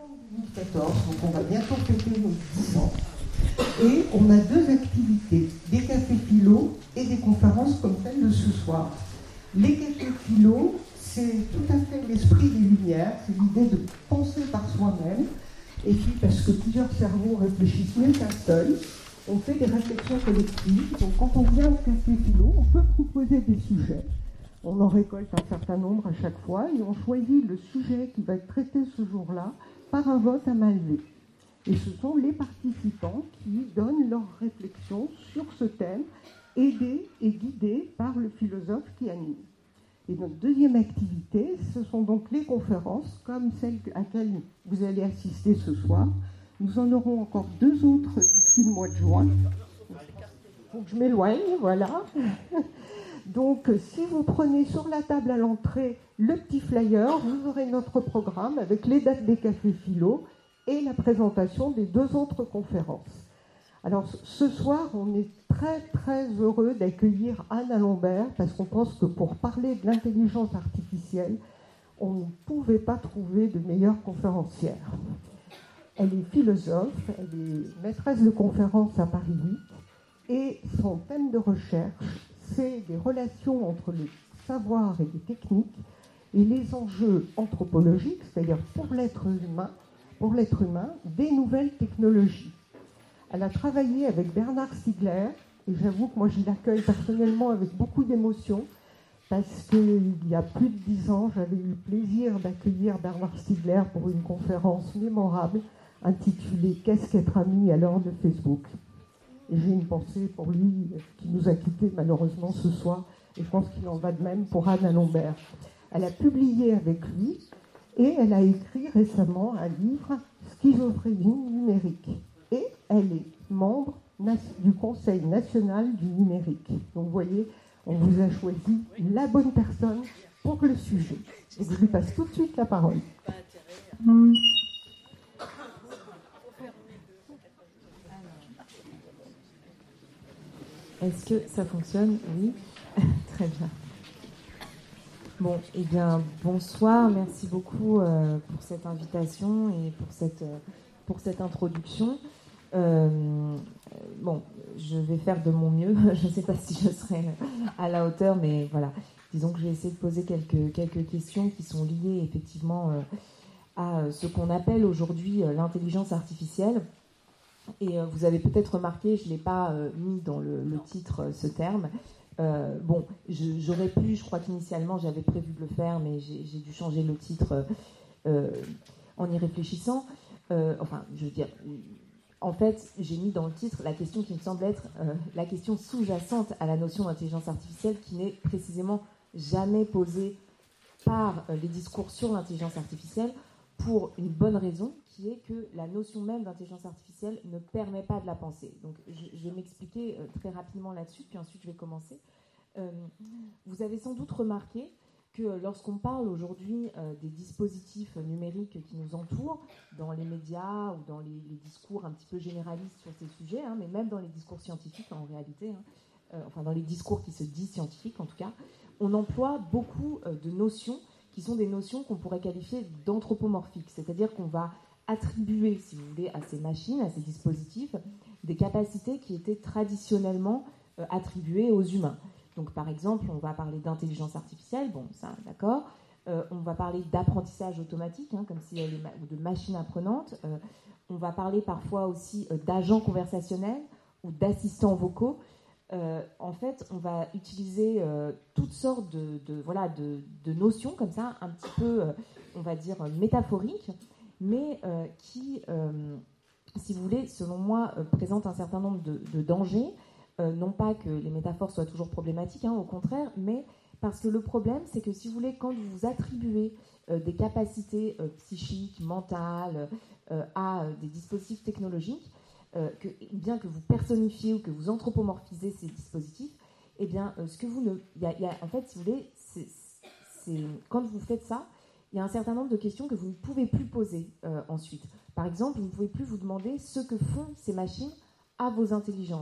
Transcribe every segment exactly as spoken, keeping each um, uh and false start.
deux mille quatorze, donc on va bientôt fêter nos dix ans. Et on a deux activités, des cafés philo et des conférences comme celle de ce soir. Les cafés philo, c'est tout à fait l'esprit des Lumières, c'est l'idée de penser par soi-même, et puis parce que plusieurs cerveaux réfléchissent mieux qu'un seul, on fait des réflexions collectives. Donc quand on vient au café philo, on peut proposer des sujets. On en récolte un certain nombre à chaque fois, et on choisit le sujet qui va être traité ce jour-là par un vote à main levée. Et ce sont les participants qui donnent leurs réflexions sur ce thème, aidés et guidés par le philosophe qui anime. Et notre deuxième activité, ce sont donc les conférences, comme celle à laquelle vous allez assister ce soir. Nous en aurons encore deux autres d'ici le mois de juin. Il faut que je m'éloigne, voilà. Donc, si vous prenez sur la table à l'entrée le petit flyer, vous aurez notre programme avec les dates des cafés philo et la présentation des deux autres conférences. Alors, ce soir, on est très, très heureux d'accueillir Anne Lambert, parce qu'on pense que pour parler de l'intelligence artificielle, on ne pouvait pas trouver de meilleure conférencière. Elle est philosophe, elle est maîtresse de conférences à Paris huit, et son thème de recherche, c'est des relations entre le savoir et les techniques, et les enjeux anthropologiques, c'est-à-dire pour l'être humain, pour l'être humain, des nouvelles technologies. Elle a travaillé avec Bernard Stiegler, et j'avoue que moi je l'accueille personnellement avec beaucoup d'émotion, parce qu'il y a plus de dix ans, j'avais eu le plaisir d'accueillir Bernard Stiegler pour une conférence mémorable intitulée « Qu'est-ce qu'être ami à l'heure de Facebook ?» Et j'ai une pensée pour lui qui nous a quittés malheureusement ce soir, et je pense qu'il en va de même pour Anne Lambert. Elle a publié avec lui, et elle a écrit récemment un livre « Schizophrénie numérique ». Et elle est membre du Conseil national du numérique. Donc vous voyez, on vous a choisi la bonne personne pour le sujet. Et je lui passe tout de suite la parole. Est-ce que ça fonctionne? Oui. Très bien. Bon, eh bien, bonsoir. Merci beaucoup euh, pour cette invitation et pour cette, euh, pour cette introduction. Euh, bon, je vais faire de mon mieux. Je ne sais pas si je serai à la hauteur, mais voilà. Disons que je vais essayer de poser quelques, quelques questions qui sont liées effectivement euh, à ce qu'on appelle aujourd'hui euh, l'intelligence artificielle. Et euh, vous avez peut-être remarqué, je ne l'ai pas euh, mis dans le, le titre, euh, ce terme. Euh, bon, je, j'aurais pu, je crois qu'initialement j'avais prévu de le faire, mais j'ai, j'ai dû changer le titre euh, en y réfléchissant. Euh, enfin, je veux dire... En fait, j'ai mis dans le titre la question qui me semble être euh, la question sous-jacente à la notion d'intelligence artificielle, qui n'est précisément jamais posée par euh, les discours sur l'intelligence artificielle, pour une bonne raison, qui est que la notion même d'intelligence artificielle ne permet pas de la penser. Donc, je, je vais m'expliquer euh, très rapidement là-dessus, puis ensuite je vais commencer. Euh, vous avez sans doute remarqué que lorsqu'on parle aujourd'hui euh, des dispositifs numériques qui nous entourent, dans les médias ou dans les, les discours un petit peu généralistes sur ces sujets, hein, mais même dans les discours scientifiques en réalité, hein, euh, enfin dans les discours qui se disent scientifiques en tout cas, on emploie beaucoup euh, de notions qui sont des notions qu'on pourrait qualifier d'anthropomorphiques, c'est-à-dire qu'on va attribuer, si vous voulez, à ces machines, à ces dispositifs, des capacités qui étaient traditionnellement euh, attribuées aux humains. Donc, par exemple, on va parler d'intelligence artificielle, bon, ça, d'accord. Euh, on va parler d'apprentissage automatique, hein, comme si elle est ma- ou de machine apprenante. Euh, on va parler parfois aussi euh, d'agents conversationnels ou d'assistants vocaux. Euh, en fait, on va utiliser euh, toutes sortes de, de, voilà, de, de notions comme ça, un petit peu, euh, on va dire, métaphoriques, mais euh, qui, euh, si vous voulez, selon moi, euh, présentent un certain nombre de, de dangers. Euh, non pas que les métaphores soient toujours problématiques, hein, au contraire, mais parce que le problème, c'est que si vous voulez, quand vous attribuez euh, des capacités euh, psychiques, mentales euh, à euh, des dispositifs technologiques, euh, que, bien que vous personnifiez ou que vous anthropomorphisez ces dispositifs, eh bien, euh, ce que vous ne, y a, y a, en fait, si vous voulez, c'est, c'est, quand vous faites ça, il y a un certain nombre de questions que vous ne pouvez plus poser euh, ensuite. Par exemple, vous ne pouvez plus vous demander ce que font ces machines à vos intelligences.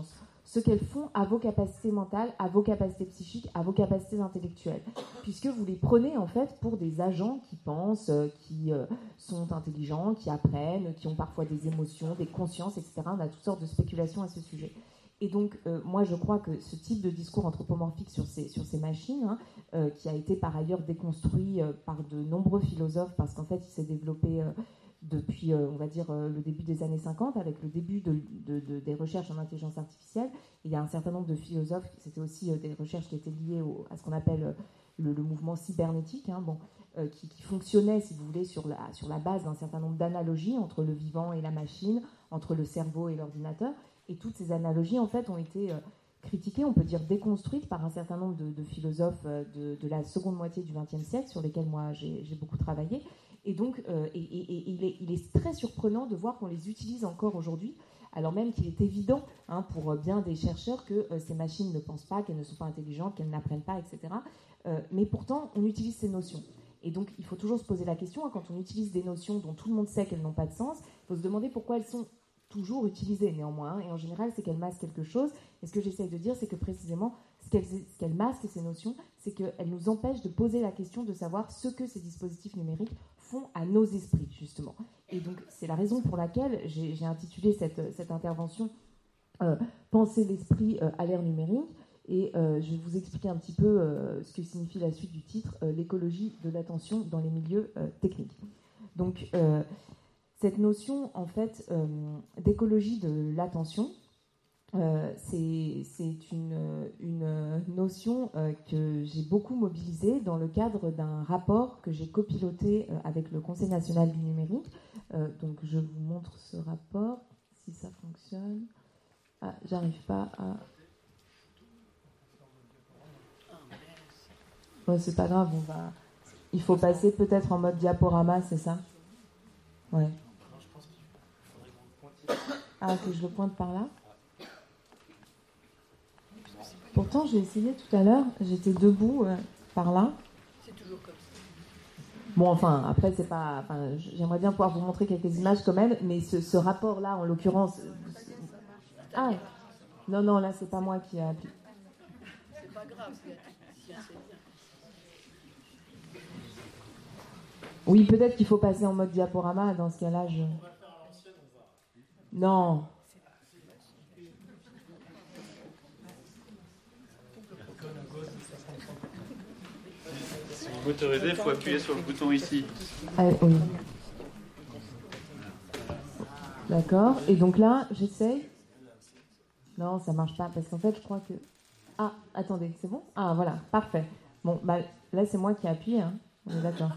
ce qu'elles font à vos capacités mentales, à vos capacités psychiques, à vos capacités intellectuelles, puisque vous les prenez en fait pour des agents qui pensent, euh, qui euh, sont intelligents, qui apprennent, qui ont parfois des émotions, des consciences, et cetera. On a toutes sortes de spéculations à ce sujet. Et donc, euh, moi, je crois que ce type de discours anthropomorphique sur ces, sur ces machines, hein, euh, qui a été par ailleurs déconstruit euh, par de nombreux philosophes, parce qu'en fait, il s'est développé euh, depuis, euh, on va dire, euh, le début des années cinquante, avec le début de, de, de, des recherches en intelligence artificielle. Et il y a un certain nombre de philosophes, c'était aussi euh, des recherches qui étaient liées au, à ce qu'on appelle euh, le, le mouvement cybernétique, hein, bon, euh, qui, qui fonctionnait, si vous voulez, sur la, sur la base d'un certain nombre d'analogies entre le vivant et la machine, entre le cerveau et l'ordinateur. Et toutes ces analogies, en fait, ont été euh, critiquées, on peut dire déconstruites par un certain nombre de, de philosophes euh, de, de la seconde moitié du vingtième siècle, sur lesquels moi j'ai, j'ai beaucoup travaillé. Et donc, euh, et, et, et il, est, il est très surprenant de voir qu'on les utilise encore aujourd'hui, alors même qu'il est évident, hein, pour bien des chercheurs, que euh, ces machines ne pensent pas, qu'elles ne sont pas intelligentes, qu'elles n'apprennent pas, et cetera. Euh, mais pourtant, on utilise ces notions. Et donc, il faut toujours se poser la question, hein, quand on utilise des notions dont tout le monde sait qu'elles n'ont pas de sens, il faut se demander pourquoi elles sont toujours utilisées néanmoins, hein, et en général c'est qu'elles masquent quelque chose, et ce que j'essaye de dire c'est que précisément ce qu'elles, ce qu'elles masquent ces notions, c'est qu'elles nous empêchent de poser la question de savoir ce que ces dispositifs numériques font à nos esprits justement. Et donc c'est la raison pour laquelle j'ai, j'ai intitulé cette, cette intervention euh, « Penser l'esprit euh, à l'ère numérique », et euh, je vais vous expliquer un petit peu euh, ce que signifie la suite du titre, euh, « L'écologie de l'attention dans les milieux euh, techniques ». Donc euh, cette notion, en fait, euh, d'écologie de l'attention, euh, c'est, c'est une, une notion euh, que j'ai beaucoup mobilisée dans le cadre d'un rapport que j'ai copiloté euh, avec le Conseil national du numérique. Euh, donc, je vous montre ce rapport, si ça fonctionne. Ah, j'arrive pas à... Ouais, c'est pas grave, on va... Il faut passer peut-être en mode diaporama, c'est ça ? Ouais. Ah, que je le pointe par là. Pourtant, j'ai essayé tout à l'heure, j'étais debout euh, par là. C'est toujours comme ça. Bon, enfin, après, c'est pas. Enfin, j'aimerais bien pouvoir vous montrer quelques images quand même, mais ce, ce rapport-là, en l'occurrence. Ah, non, non, là, c'est pas moi qui ai appuyé. C'est pas grave, si c'est bien. Oui, peut-être qu'il faut passer en mode diaporama, dans ce cas-là, je. Non. Si vous m'autorisez, il faut appuyer sur le bouton ici. Ah, oui. D'accord. Et donc là, j'essaye. Non, ça marche pas, parce qu'en fait, je crois que... Ah, attendez, c'est bon ? Ah, voilà, parfait. Bon, bah, là, c'est moi qui ai appuyé, hein. On est d'accord.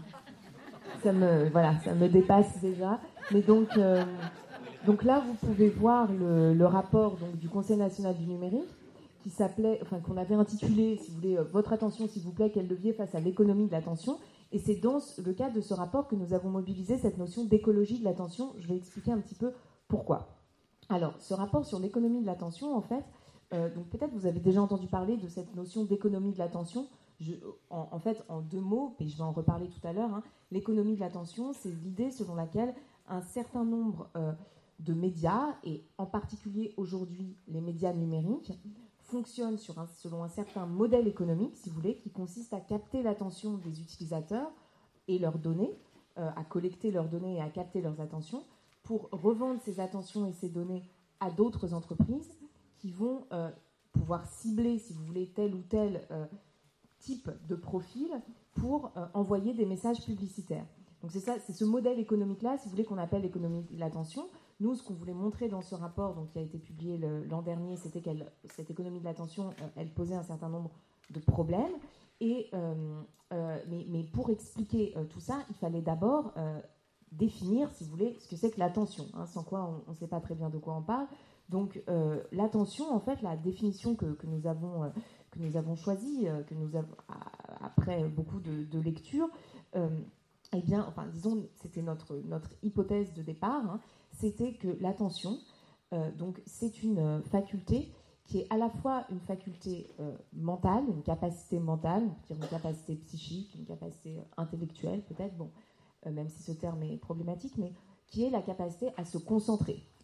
Ça me, voilà, ça me dépasse déjà. Mais donc... Euh... Donc là, vous pouvez voir le, le rapport donc, du Conseil national du numérique qui s'appelait, enfin qu'on avait intitulé, si vous voulez, euh, votre attention, s'il vous plaît, quel levier face à l'économie de l'attention. Et c'est dans le cadre de ce rapport que nous avons mobilisé cette notion d'écologie de l'attention. Je vais expliquer un petit peu pourquoi. Alors, ce rapport sur l'économie de l'attention, en fait, euh, donc peut-être vous avez déjà entendu parler de cette notion d'économie de l'attention. Je, en, en fait, en deux mots, et je vais en reparler tout à l'heure, hein, l'économie de l'attention, c'est l'idée selon laquelle un certain nombre euh, de médias, et en particulier aujourd'hui les médias numériques, fonctionnent sur un, selon un certain modèle économique, si vous voulez, qui consiste à capter l'attention des utilisateurs et leurs données, euh, à collecter leurs données et à capter leurs attentions, pour revendre ces attentions et ces données à d'autres entreprises qui vont euh, pouvoir cibler, si vous voulez, tel ou tel euh, type de profil pour euh, envoyer des messages publicitaires. Donc c'est ça, c'est ce modèle économique-là, si vous voulez, qu'on appelle l'économie de l'attention. Nous, ce qu'on voulait montrer dans ce rapport, donc qui a été publié le, l'an dernier, c'était que cette économie de l'attention, euh, elle posait un certain nombre de problèmes. Et, euh, euh, mais, mais pour expliquer euh, tout ça, il fallait d'abord euh, définir, si vous voulez, ce que c'est que l'attention, hein, sans quoi on ne sait pas très bien de quoi on parle. Donc euh, l'attention, en fait, la définition que, que nous avons, euh, que nous avons choisie, euh, que nous avons, après beaucoup de, de lectures, euh, eh bien, enfin, disons, c'était notre, notre hypothèse de départ, hein, c'était que l'attention, euh, donc, c'est une euh, faculté qui est à la fois une faculté euh, mentale, une capacité mentale, on peut dire une capacité psychique, une capacité euh, intellectuelle peut-être, bon, euh, même si ce terme est problématique, mais qui est la capacité à se concentrer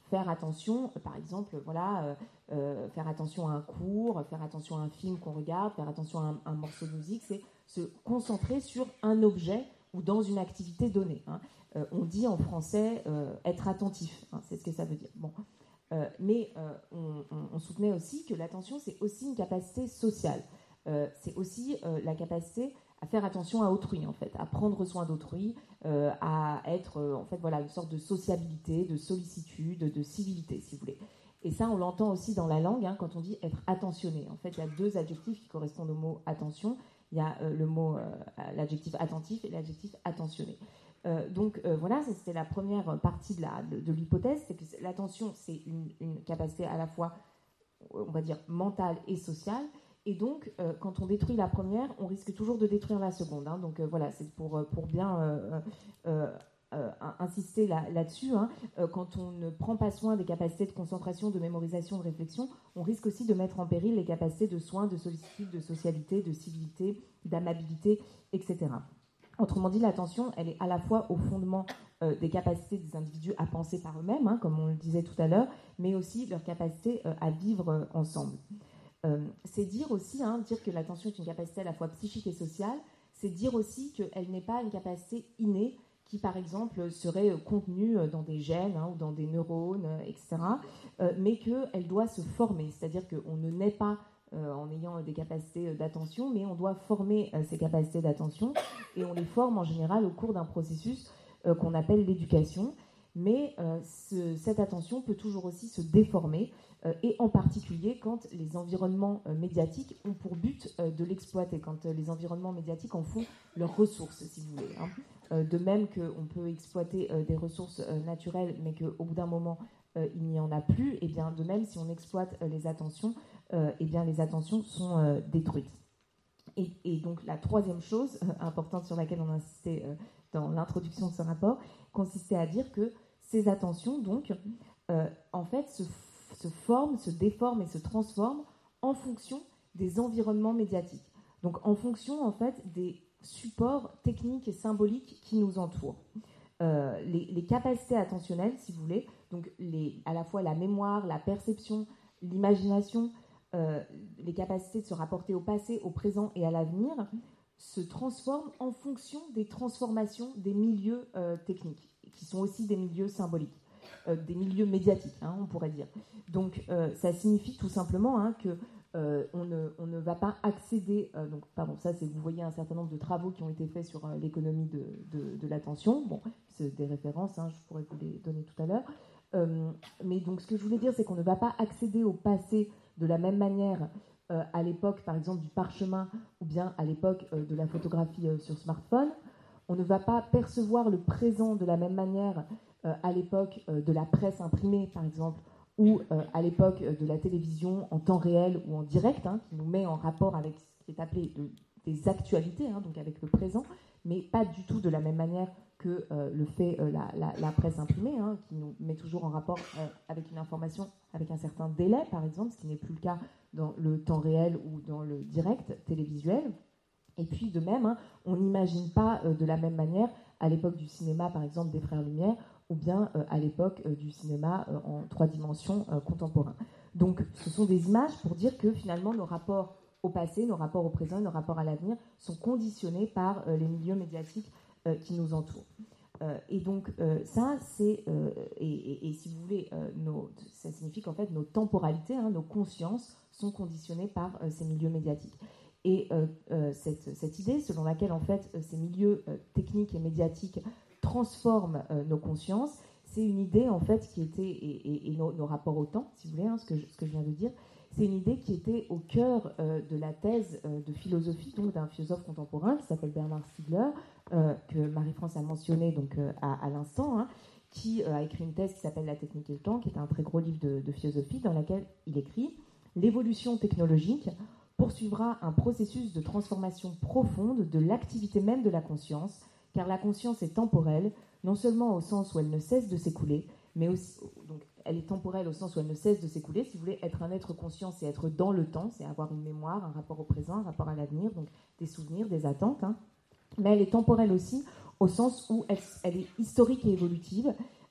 faire attention, par exemple, voilà, euh, euh, faire attention à un cours, faire attention à un film qu'on regarde, faire attention à un, un morceau de musique, c'est se concentrer sur un objet ou dans une activité donnée. Hein. Euh, on dit en français euh, être attentif, hein, c'est ce que ça veut dire. Bon. Euh, mais euh, on, on, on soutenait aussi que l'attention, c'est aussi une capacité sociale. Euh, c'est aussi euh, la capacité à faire attention à autrui, en fait, à prendre soin d'autrui, euh, à être, euh, en fait, voilà, une sorte de sociabilité, de sollicitude, de civilité, si vous voulez. Et ça, on l'entend aussi dans la langue, hein, quand on dit être attentionné. En fait, il y a deux adjectifs qui correspondent au mot attention. Il y a euh, le mot, euh, l'adjectif attentif et l'adjectif attentionné. Euh, donc euh, voilà, ça, c'était la première partie de, la, de, de l'hypothèse, c'est que l'attention, c'est une, une capacité à la fois, on va dire, mentale et sociale. Et donc, euh, quand on détruit la première, on risque toujours de détruire la seconde. Hein. Donc euh, voilà, c'est pour, pour bien euh, euh, euh, insister là, là-dessus. Hein. Euh, quand on ne prend pas soin des capacités de concentration, de mémorisation, de réflexion, on risque aussi de mettre en péril les capacités de soins, de sollicitude, de socialité, de civilité, d'amabilité, et cetera. Autrement dit, l'attention, elle est à la fois au fondement euh, des capacités des individus à penser par eux-mêmes, hein, comme on le disait tout à l'heure, mais aussi leur capacité euh, à vivre euh, ensemble. Euh, c'est dire aussi, hein, dire que l'attention est une capacité à la fois psychique et sociale, c'est dire aussi qu'elle n'est pas une capacité innée qui, par exemple, serait contenue dans des gènes hein, ou dans des neurones, et cetera, euh, mais qu'elle doit se former, c'est-à-dire qu'on ne naît pas euh, en ayant des capacités d'attention, mais on doit former euh, ces capacités d'attention, et on les forme en général au cours d'un processus euh, qu'on appelle l'éducation. Mais euh, ce, cette attention peut toujours aussi se déformer, euh, et en particulier quand les environnements euh, médiatiques ont pour but euh, de l'exploiter, quand euh, les environnements médiatiques en font leurs ressources, si vous voulez. Hein. Euh, de même qu'on peut exploiter euh, des ressources euh, naturelles, mais qu'au bout d'un moment, euh, il n'y en a plus, et bien de même, si on exploite euh, les attentions, euh, et bien les attentions sont euh, détruites. Et, et donc la troisième chose euh, importante sur laquelle on a insisté euh, dans l'introduction de ce rapport, consistait à dire que ces attentions, donc, euh, en fait, se, se forment, se déforment et se transforment en fonction des environnements médiatiques. Donc, en fonction, en fait, des supports techniques et symboliques qui nous entourent. Euh, les, les capacités attentionnelles, si vous voulez, donc les, à la fois la mémoire, la perception, l'imagination, euh, les capacités de se rapporter au passé, au présent et à l'avenir, se transforment en fonction des transformations des milieux euh, techniques, qui sont aussi des milieux symboliques, euh, des milieux médiatiques, hein, on pourrait dire. Donc, euh, ça signifie tout simplement hein, que euh, on, ne, on ne va pas accéder. Euh, donc, pardon, ça, c'est vous voyez un certain nombre de travaux qui ont été faits sur euh, l'économie de, de, de l'attention. Bon, c'est des références, hein, je pourrais vous les donner tout à l'heure. Euh, mais donc, ce que je voulais dire, c'est qu'on ne va pas accéder au passé de la même manière. Euh, à l'époque, par exemple, du parchemin ou bien à l'époque euh, de la photographie euh, sur smartphone. On ne va pas percevoir le présent de la même manière euh, à l'époque euh, de la presse imprimée, par exemple, ou euh, à l'époque euh, de la télévision en temps réel ou en direct, hein, qui nous met en rapport avec ce qui est appelé de, des actualités, hein, donc avec le présent, mais pas du tout de la même manière que euh, le fait euh, la, la, la presse imprimée, hein, qui nous met toujours en rapport euh, avec une information avec un certain délai, par exemple, ce qui n'est plus le cas dans le temps réel ou dans le direct télévisuel. Et puis de même, hein, on n'imagine pas euh, de la même manière à l'époque du cinéma, par exemple, des Frères Lumière, ou bien euh, à l'époque euh, du cinéma euh, en trois dimensions euh, contemporain. Donc ce sont des images pour dire que finalement nos rapports au passé, nos rapports au présent, nos rapports à l'avenir sont conditionnés par euh, les milieux médiatiques euh, qui nous entourent. Euh, et donc euh, ça, c'est euh, et, et, et si vous voulez, euh, nos, ça signifie qu'en fait nos temporalités, hein, nos consciences sont conditionnées par euh, ces milieux médiatiques. Et euh, euh, cette, cette idée, selon laquelle en fait ces milieux euh, techniques et médiatiques transforment euh, nos consciences, c'est une idée en fait qui était et, et, et nos, nos rapports au temps, si vous voulez, hein, ce que je, ce que je viens de dire. C'est une idée qui était au cœur euh, de la thèse euh, de philosophie donc d'un philosophe contemporain qui s'appelle Bernard Stiegler, euh, que Marie-France a mentionné donc euh, à, à l'instant, hein, qui euh, a écrit une thèse qui s'appelle La technique et le temps, qui est un très gros livre de, de philosophie dans laquelle il écrit « L'évolution technologique poursuivra un processus de transformation profonde de l'activité même de la conscience, car la conscience est temporelle, non seulement au sens où elle ne cesse de s'écouler, mais aussi, donc, elle est temporelle au sens où elle ne cesse de s'écouler. Si vous voulez, être un être conscient, c'est être dans le temps, c'est avoir une mémoire, un rapport au présent, un rapport à l'avenir, donc des souvenirs, des attentes. Hein. Mais elle est temporelle aussi au sens où elle, elle est historique et évolutive,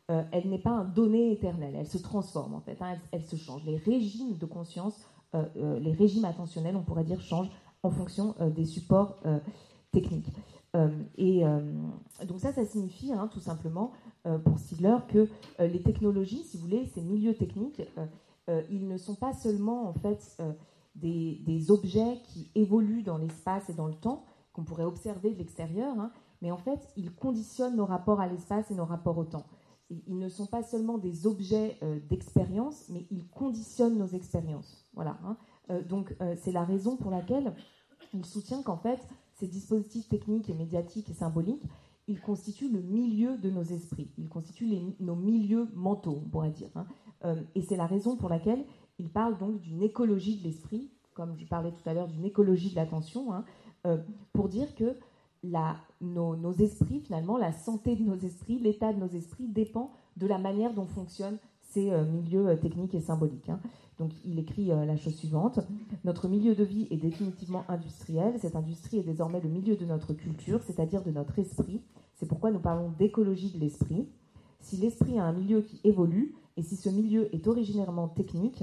euh, elle n'est pas un donné éternel, elle se transforme en fait, hein, elle, elle se change. Les régimes de conscience, euh, euh, les régimes attentionnels, on pourrait dire, changent en fonction euh, des supports euh, techniques. Euh, et euh, donc ça, ça signifie hein, tout simplement euh, pour Stigler que euh, les technologies, si vous voulez, ces milieux techniques, euh, euh, ils ne sont pas seulement en fait euh, des, des objets qui évoluent dans l'espace et dans le temps, qu'on pourrait observer de l'extérieur, hein, mais en fait, ils conditionnent nos rapports à l'espace et nos rapports au temps. Ils ne sont pas seulement des objets euh, d'expérience, mais ils conditionnent nos expériences. Voilà. Hein. Euh, donc, euh, c'est la raison pour laquelle il soutient qu'en fait, ces dispositifs techniques et médiatiques et symboliques, ils constituent le milieu de nos esprits. Ils constituent les, nos milieux mentaux, on pourrait dire. Hein. Euh, et c'est la raison pour laquelle il parle donc d'une écologie de l'esprit, comme je parlais tout à l'heure d'une écologie de l'attention, hein, euh, pour dire que La, nos, nos esprits, finalement, la santé de nos esprits, l'état de nos esprits dépend de la manière dont fonctionnent ces euh, milieux euh, techniques et symboliques. Hein. Donc, il écrit euh, la chose suivante. Notre milieu de vie est définitivement industriel. Cette industrie est désormais le milieu de notre culture, c'est-à-dire de notre esprit. C'est pourquoi nous parlons d'écologie de l'esprit. Si l'esprit a un milieu qui évolue, et si ce milieu est originairement technique,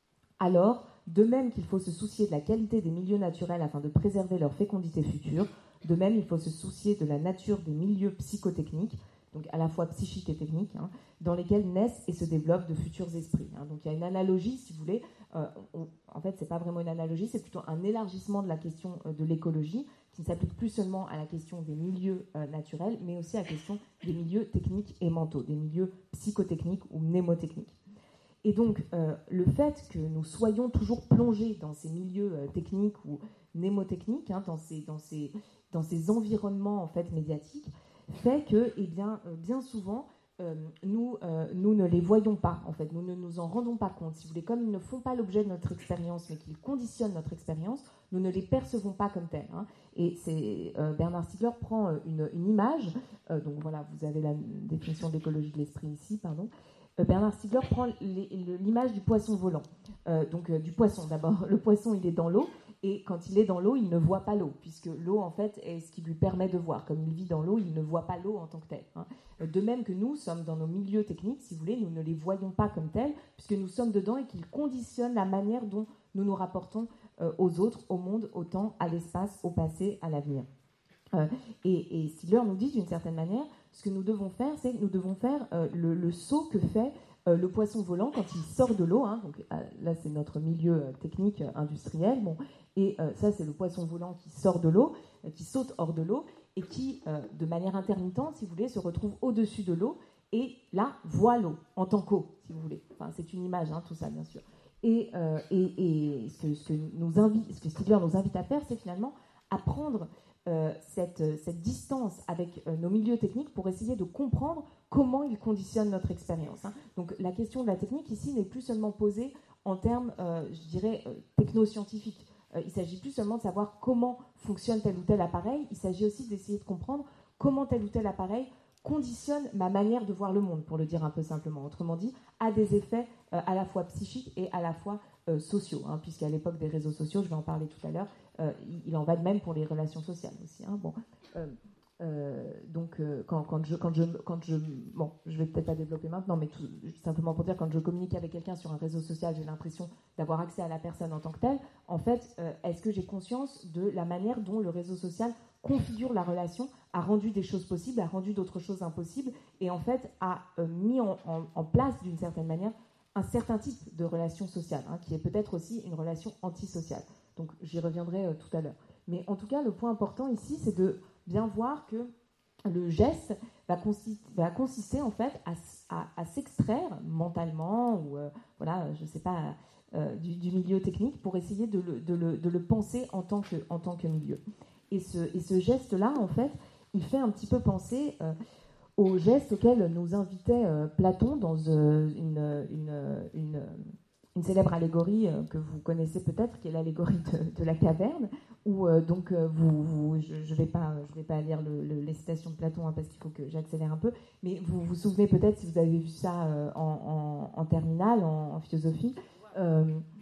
alors, de même qu'il faut se soucier de la qualité des milieux naturels afin de préserver leur fécondité future, de même, il faut se soucier de la nature des milieux psychotechniques, donc à la fois psychiques et techniques, hein, dans lesquels naissent et se développent de futurs esprits. Hein. Donc il y a une analogie, si vous voulez. Euh, on, en fait, c'est pas vraiment une analogie, c'est plutôt un élargissement de la question euh, de l'écologie, qui ne s'applique plus seulement à la question des milieux euh, naturels, mais aussi à la question des milieux techniques et mentaux, des milieux psychotechniques ou mnémotechniques. Et donc, euh, le fait que nous soyons toujours plongés dans ces milieux euh, techniques ou mnémotechniques, hein, dans ces, dans ces, dans ces environnements en fait médiatiques, fait que, eh bien, euh, bien souvent, euh, nous, euh, nous ne les voyons pas. En fait, nous ne nous en rendons pas compte. Si vous voulez, comme ils ne font pas l'objet de notre expérience, mais qu'ils conditionnent notre expérience, nous ne les percevons pas comme tels. Hein. Et c'est euh, Bernard Stiegler prend euh, une, une image. Euh, donc voilà, vous avez la définition de l'écologie de l'esprit ici, pardon. Bernard Stiegler prend l'image du poisson volant. Euh, donc euh, du poisson d'abord. Le poisson, il est dans l'eau, et quand il est dans l'eau, il ne voit pas l'eau, puisque l'eau, en fait, est ce qui lui permet de voir. Comme il vit dans l'eau, il ne voit pas l'eau en tant que telle. Hein. De même que nous sommes dans nos milieux techniques, si vous voulez, nous ne les voyons pas comme tels, puisque nous sommes dedans et qu'ils conditionnent la manière dont nous nous rapportons euh, aux autres, au monde, au temps, à l'espace, au passé, à l'avenir. Euh, et, et Stiegler nous dit d'une certaine manière, ce que nous devons faire, c'est que nous devons faire euh, le, le saut que fait euh, le poisson volant quand il sort de l'eau. Hein, donc euh, là, c'est notre milieu euh, technique euh, industriel. Bon, et euh, ça, c'est le poisson volant qui sort de l'eau, euh, qui saute hors de l'eau et qui, euh, de manière intermittente, si vous voulez, se retrouve au-dessus de l'eau et là voit l'eau en tant qu'eau, si vous voulez. Enfin, c'est une image, hein, tout ça, bien sûr. Et, euh, et, et ce, que, ce, que nous invite, ce que Stiegler nous invite à faire, c'est finalement apprendre Euh, cette, cette distance avec euh, nos milieux techniques pour essayer de comprendre comment ils conditionnent notre expérience. Hein. Donc la question de la technique ici n'est plus seulement posée en termes, euh, je dirais, euh, technoscientifiques. Euh, il ne s'agit plus seulement de savoir comment fonctionne tel ou tel appareil, il s'agit aussi d'essayer de comprendre comment tel ou tel appareil conditionne ma manière de voir le monde, pour le dire un peu simplement. Autrement dit, a des effets euh, à la fois psychiques et à la fois euh, sociaux, hein, puisqu'à l'époque des réseaux sociaux, je vais en parler tout à l'heure, euh, il, il en va de même pour les relations sociales aussi. Hein, bon, euh, euh, donc euh, quand, quand, je, quand, je, quand je... Bon, je vais peut-être pas développer maintenant, mais tout, simplement pour dire, quand je communique avec quelqu'un sur un réseau social, j'ai l'impression d'avoir accès à la personne en tant que telle. En fait, euh, est-ce que j'ai conscience de la manière dont le réseau social configure la relation, a rendu des choses possibles, a rendu d'autres choses impossibles, et en fait a euh, mis en, en, en place d'une certaine manière un certain type de relation sociale, hein, qui est peut-être aussi une relation antisociale. Donc j'y reviendrai euh, tout à l'heure. Mais en tout cas, le point important ici, c'est de bien voir que le geste va, consister, va consister en fait à, à, à s'extraire mentalement ou euh, voilà, je sais pas, euh, du, du milieu technique pour essayer de le, de le, de le penser en tant que, en tant que milieu. Et ce, et ce geste-là, en fait, il fait un petit peu penser euh, au geste auquel nous invitait euh, Platon dans euh, une, une, une, une célèbre allégorie euh, que vous connaissez peut-être, qui est l'allégorie de, de la caverne, où euh, donc euh, vous, vous, je ne vais pas, je vais pas lire le, le, les citations de Platon hein, parce qu'il faut que j'accélère un peu, mais vous vous souvenez peut-être si vous avez vu ça euh, en, en, en terminale, en, en philosophie. Euh,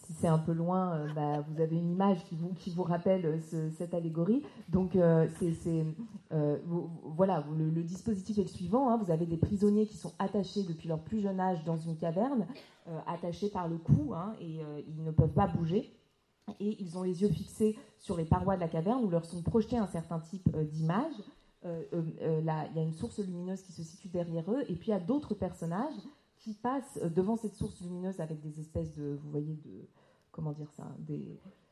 si c'est un peu loin, euh, bah, vous avez une image qui vous, qui vous rappelle ce, cette allégorie. Donc, euh, c'est, c'est, euh, vous, voilà, le, le dispositif est le suivant. Hein. Vous avez des prisonniers qui sont attachés depuis leur plus jeune âge dans une caverne, euh, attachés par le cou, hein, et euh, ils ne peuvent pas bouger. Et ils ont les yeux fixés sur les parois de la caverne où leur sont projetés un certain type euh, d'images. Euh, euh, euh, là, il y a une source lumineuse qui se situe derrière eux, et puis il y a d'autres personnages qui passent devant cette source lumineuse avec des espèces de, vous voyez, de, comment dire ça, des,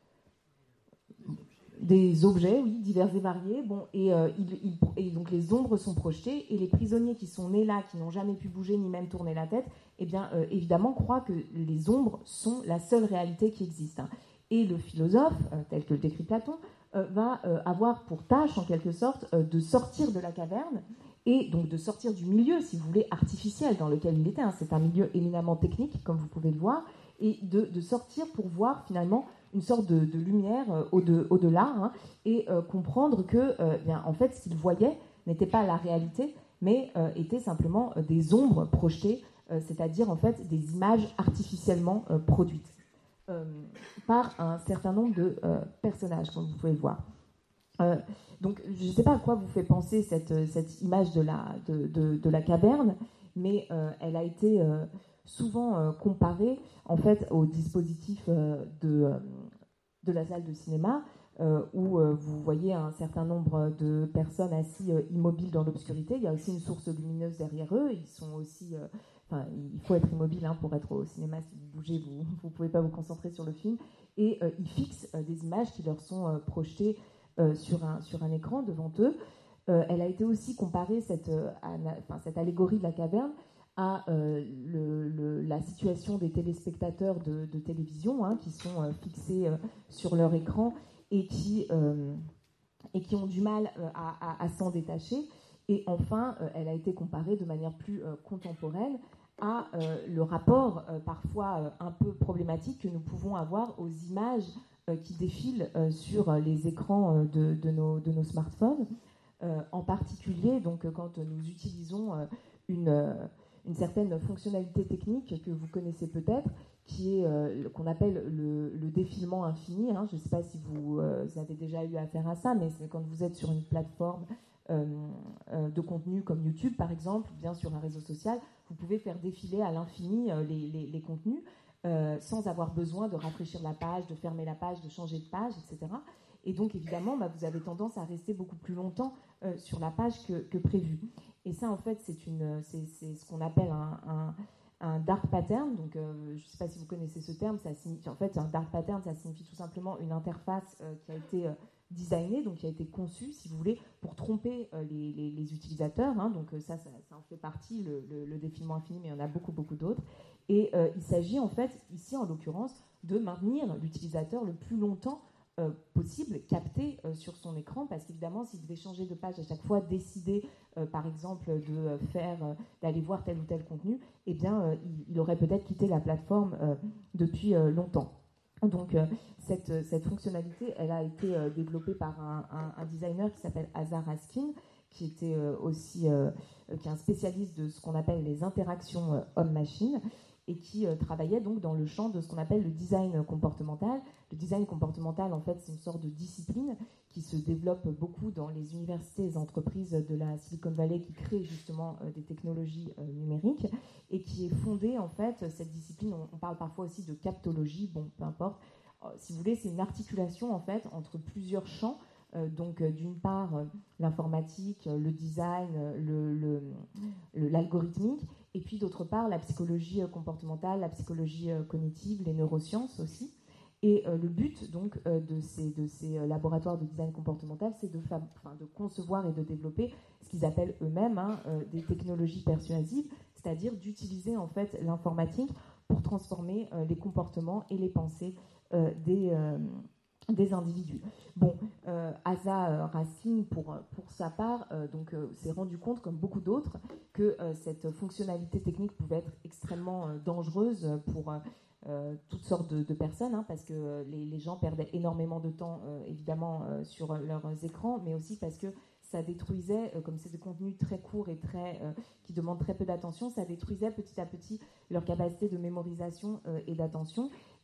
des objets, oui, divers et variés. Bon, et, euh, il, il, et donc les ombres sont projetées, et les prisonniers qui sont nés là, qui n'ont jamais pu bouger ni même tourner la tête, eh bien, euh, évidemment, croient que les ombres sont la seule réalité qui existe. Hein. Et le philosophe, euh, tel que le décrit Platon, euh, va euh, avoir pour tâche, en quelque sorte, euh, de sortir de la caverne, et donc de sortir du milieu, si vous voulez, artificiel dans lequel il était. Hein. C'est un milieu éminemment technique, comme vous pouvez le voir, et de, de sortir pour voir finalement une sorte de, de lumière euh, au-de, au-delà, hein, et euh, comprendre que, euh, bien, en fait, ce qu'il voyait n'était pas la réalité, mais euh, était simplement euh, des ombres projetées, euh, c'est-à-dire en fait des images artificiellement euh, produites euh, par un certain nombre de euh, personnages, comme vous pouvez le voir. Euh, donc, je ne sais pas à quoi vous fait penser cette, cette image de la, de, de, de la caverne, mais euh, elle a été euh, souvent euh, comparée en fait au dispositif euh, de, euh, de la salle de cinéma, euh, où euh, vous voyez un certain nombre de personnes assises euh, immobiles dans l'obscurité. Il y a aussi une source lumineuse derrière eux. Ils sont aussi, euh, enfin, il faut être immobile hein, pour être au cinéma. Si vous bougez, vous ne pouvez pas vous concentrer sur le film. Et euh, ils fixent euh, des images qui leur sont euh, projetées Euh, sur, un, sur un écran devant eux. Euh, elle a été aussi comparée, cette, euh, ana, enfin, cette allégorie de la caverne, à euh, le, le, la situation des téléspectateurs de, de télévision hein, qui sont euh, fixés euh, sur leur écran et qui, euh, et qui ont du mal euh, à, à, à s'en détacher. Et enfin, euh, elle a été comparée de manière plus euh, contemporaine à euh, le rapport euh, parfois euh, un peu problématique que nous pouvons avoir aux images euh, qui défilent euh, sur les écrans euh, de, de, nos, de nos smartphones. Euh, en particulier, donc, quand nous utilisons euh, une, euh, une certaine fonctionnalité technique que vous connaissez peut-être, qui est euh, qu'on appelle le, le défilement infini. Hein. Je ne sais pas si vous, euh, vous avez déjà eu affaire à ça, mais c'est quand vous êtes sur une plateforme euh, euh, de contenu comme YouTube, par exemple, ou bien sur un réseau social, vous pouvez faire défiler à l'infini euh, les, les, les contenus euh, sans avoir besoin de rafraîchir la page, de fermer la page, de changer de page, et cetera. Et donc, évidemment, bah, vous avez tendance à rester beaucoup plus longtemps euh, sur la page que, que prévu. Et ça, en fait, c'est, une, c'est, c'est ce qu'on appelle un, un, un dark pattern. Donc, euh, je ne sais pas si vous connaissez ce terme. Ça signifie, en fait, un dark pattern, ça signifie tout simplement une interface euh, qui a été euh, designée, donc qui a été conçue, si vous voulez, pour tromper euh, les, les, les utilisateurs. Hein. Donc, euh, ça, ça, ça en fait partie, le, le, le défilement infini, mais il y en a beaucoup, beaucoup d'autres. Et euh, il s'agit, en fait, ici, en l'occurrence, de maintenir l'utilisateur le plus longtemps Euh, possible, capté euh, sur son écran, parce qu'évidemment, s'il devait changer de page à chaque fois, décider, euh, par exemple, de euh, faire, euh, d'aller voir tel ou tel contenu, eh bien, euh, il, il aurait peut-être quitté la plateforme euh, depuis euh, longtemps. Donc, euh, cette, cette fonctionnalité, elle a été euh, développée par un, un, un designer qui s'appelle Asa Raskin, qui était euh, aussi, euh, qui est un spécialiste de ce qu'on appelle les interactions euh, homme-machine, et qui euh, travaillait donc dans le champ de ce qu'on appelle le design comportemental. Le design comportemental, en fait, c'est une sorte de discipline qui se développe beaucoup dans les universités et les entreprises de la Silicon Valley qui créent justement euh, des technologies euh, numériques et qui est fondée, en fait, cette discipline, on, on parle parfois aussi de captologie, bon, peu importe. Euh, si vous voulez, c'est une articulation, en fait, entre plusieurs champs. Euh, donc, euh, d'une part, euh, l'informatique, euh, le design, euh, le, le, le, l'algorithmique, et puis d'autre part, la psychologie euh, comportementale, la psychologie euh, cognitive, les neurosciences aussi. Et euh, le but donc euh, de ces, de ces euh, laboratoires de design comportemental, c'est de, fab- enfin, de concevoir et de développer ce qu'ils appellent eux-mêmes hein, euh, des technologies persuasives, c'est-à-dire d'utiliser en fait l'informatique pour transformer euh, les comportements et les pensées euh, des euh, des individus. Bon, euh, Asa euh, Raskin, pour, pour sa part, euh, donc, euh, s'est rendu compte, comme beaucoup d'autres, que euh, cette fonctionnalité technique pouvait être extrêmement euh, dangereuse pour euh, toutes sortes de, de personnes, hein, parce que euh, les, les gens perdaient énormément de temps, euh, évidemment, euh, sur leurs écrans, mais aussi parce que ça détruisait, euh, comme c'est des contenus très courts et très, euh, qui demandent très peu d'attention, ça détruisait petit à petit leur capacité de mémorisation euh, et d'attention.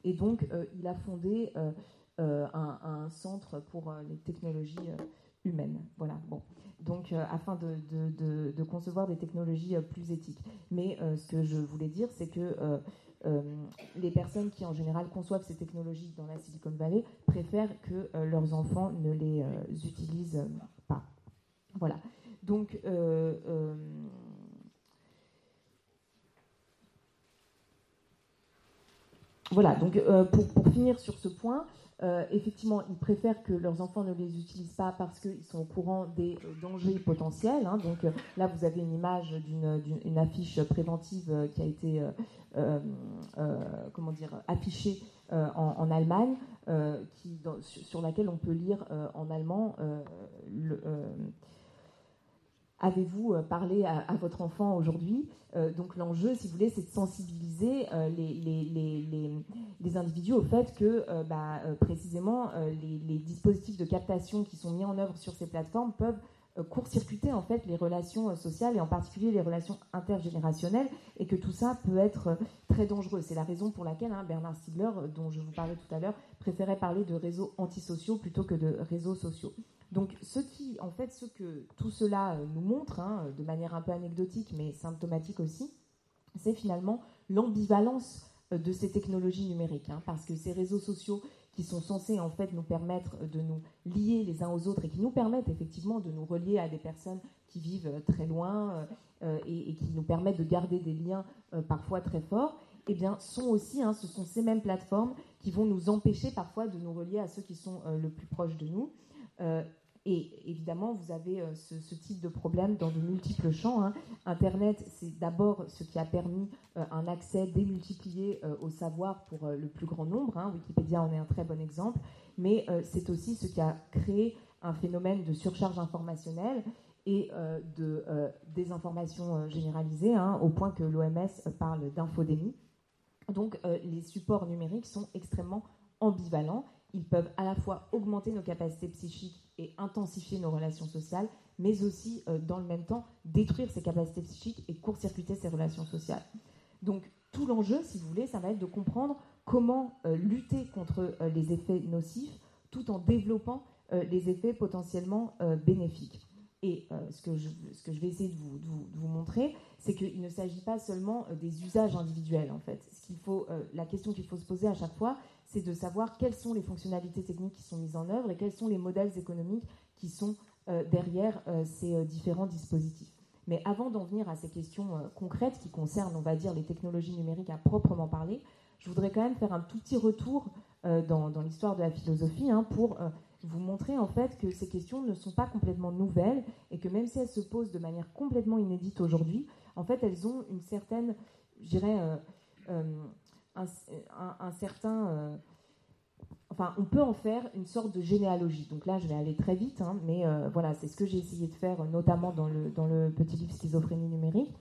Et donc, euh, il a fondé euh, euh, un, un centre pour euh, les technologies euh, humaines. Voilà, bon. Donc, euh, afin de, de, de, de concevoir des technologies euh, plus éthiques. Mais euh, ce que je voulais dire, c'est que euh, euh, les personnes qui, en général, conçoivent ces technologies dans la Silicon Valley préfèrent que euh, leurs enfants ne les euh, utilisent pas. Voilà. Donc, euh, euh, voilà. Donc, euh, pour, pour finir sur ce point, euh, effectivement, ils préfèrent que leurs enfants ne les utilisent pas parce qu'ils sont au courant des euh, dangers potentiels. Hein. Donc, euh, là, vous avez une image d'une, d'une une affiche préventive euh, qui a été, euh, euh, euh, comment dire, affichée euh, en, en Allemagne, euh, qui, dans, sur, sur laquelle on peut lire euh, en allemand euh, le. Euh, Avez-vous parlé à, à votre enfant aujourd'hui ? euh, Donc l'enjeu, si vous voulez, c'est de sensibiliser euh, les, les, les, les, les individus au fait que euh, bah, euh, précisément euh, les, les dispositifs de captation qui sont mis en œuvre sur ces plateformes peuvent euh, court-circuiter en fait les relations euh, sociales et en particulier les relations intergénérationnelles, et que tout ça peut être euh, très dangereux. C'est la raison pour laquelle hein, Bernard Stiegler, dont je vous parlais tout à l'heure, préférait parler de réseaux antisociaux plutôt que de réseaux sociaux. Donc, ce qui, en fait, ce que tout cela nous montre, hein, de manière un peu anecdotique, mais symptomatique aussi, c'est finalement l'ambivalence de ces technologies numériques, hein, parce que ces réseaux sociaux qui sont censés, en fait, nous permettre de nous lier les uns aux autres et qui nous permettent, effectivement, de nous relier à des personnes qui vivent très loin euh, et, et qui nous permettent de garder des liens euh, parfois très forts, eh bien, sont aussi, hein, ce sont ces mêmes plateformes qui vont nous empêcher parfois de nous relier à ceux qui sont euh, le plus proches de nous. Euh, Et évidemment, vous avez euh, ce, ce type de problème dans de multiples champs. Hein. Internet, c'est d'abord ce qui a permis euh, un accès démultiplié euh, au savoir pour euh, le plus grand nombre. Hein. Wikipédia en est un très bon exemple. Mais euh, c'est aussi ce qui a créé un phénomène de surcharge informationnelle et euh, de euh, désinformation euh, généralisée, hein, au point que l'O M S parle d'infodémie. Donc, euh, les supports numériques sont extrêmement ambivalents. Ils peuvent à la fois augmenter nos capacités psychiques et intensifier nos relations sociales, mais aussi, euh, dans le même temps, détruire ces capacités psychiques et court-circuiter ces relations sociales. Donc, tout l'enjeu, si vous voulez, ça va être de comprendre comment euh, lutter contre euh, les effets nocifs, tout en développant euh, les effets potentiellement euh, bénéfiques. Et euh, ce, que je, ce que je vais essayer de vous, de vous, de vous montrer, c'est qu'il ne s'agit pas seulement euh, des usages individuels, en fait. Ce qu'il faut, euh, la question qu'il faut se poser à chaque fois, c'est de savoir quelles sont les fonctionnalités techniques qui sont mises en œuvre et quels sont les modèles économiques qui sont euh, derrière euh, ces euh, différents dispositifs. Mais avant d'en venir à ces questions euh, concrètes qui concernent, on va dire, les technologies numériques à proprement parler, je voudrais quand même faire un tout petit retour euh, dans, dans l'histoire de la philosophie hein, pour... Euh, vous montrer en fait que ces questions ne sont pas complètement nouvelles et que même si elles se posent de manière complètement inédite aujourd'hui, en fait elles ont une certaine, je dirais, euh, euh, un, un, un certain... Euh, enfin, on peut en faire une sorte de généalogie. Donc là, je vais aller très vite, hein, mais euh, voilà, c'est ce que j'ai essayé de faire, notamment dans le, dans le petit livre Schizophrénie numérique.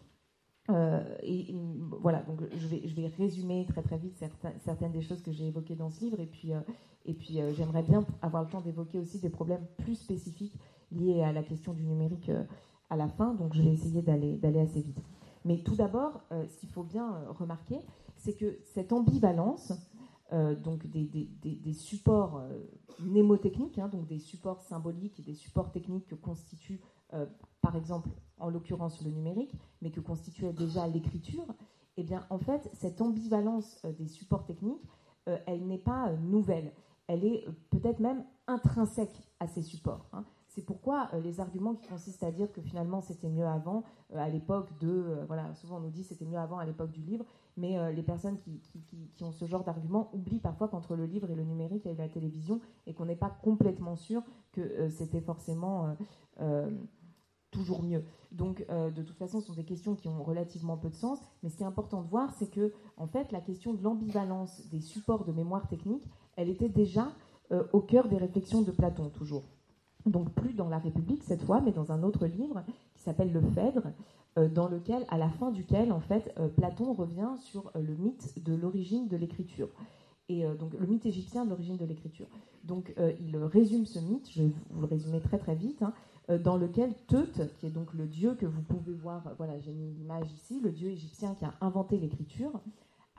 Euh, et, et voilà, donc je vais, je vais résumer très très vite certains, certaines des choses que j'ai évoquées dans ce livre, et puis, euh, et puis euh, j'aimerais bien avoir le temps d'évoquer aussi des problèmes plus spécifiques liés à la question du numérique euh, à la fin, donc je vais essayer d'aller, d'aller assez vite. Mais tout d'abord, euh, ce qu'il faut bien euh, remarquer, c'est que cette ambivalence, euh, donc des, des, des, des supports euh, mnémotechniques, hein, donc des supports symboliques et des supports techniques que constituent euh, par exemple, en l'occurrence le numérique, mais que constituait déjà l'écriture, eh bien, en fait, cette ambivalence euh, des supports techniques, euh, elle n'est pas euh, nouvelle. Elle est euh, peut-être même intrinsèque à ces supports. Hein. C'est pourquoi euh, les arguments qui consistent à dire que finalement c'était mieux avant, euh, à l'époque de... Euh, voilà, souvent on nous dit c'était mieux avant à l'époque du livre, mais euh, les personnes qui, qui, qui, qui ont ce genre d'arguments oublient parfois qu'entre le livre et le numérique, il y a eu la télévision, et qu'on n'est pas complètement sûr que euh, c'était forcément... Euh, euh, toujours mieux. Donc, euh, de toute façon, ce sont des questions qui ont relativement peu de sens, mais ce qui est important de voir, c'est que, en fait, la question de l'ambivalence des supports de mémoire technique, elle était déjà euh, au cœur des réflexions de Platon, toujours. Donc, plus dans La République, cette fois, mais dans un autre livre qui s'appelle Le Phèdre, euh, dans lequel, à la fin duquel, en fait, euh, Platon revient sur euh, le mythe de l'origine de l'écriture. Et euh, donc, le mythe égyptien de l'origine de l'écriture. Donc, euh, il résume ce mythe, je vais vous le résumer très très vite, hein, dans lequel Teut, qui est donc le dieu que vous pouvez voir, voilà, j'ai mis l'image ici, le dieu égyptien qui a inventé l'écriture,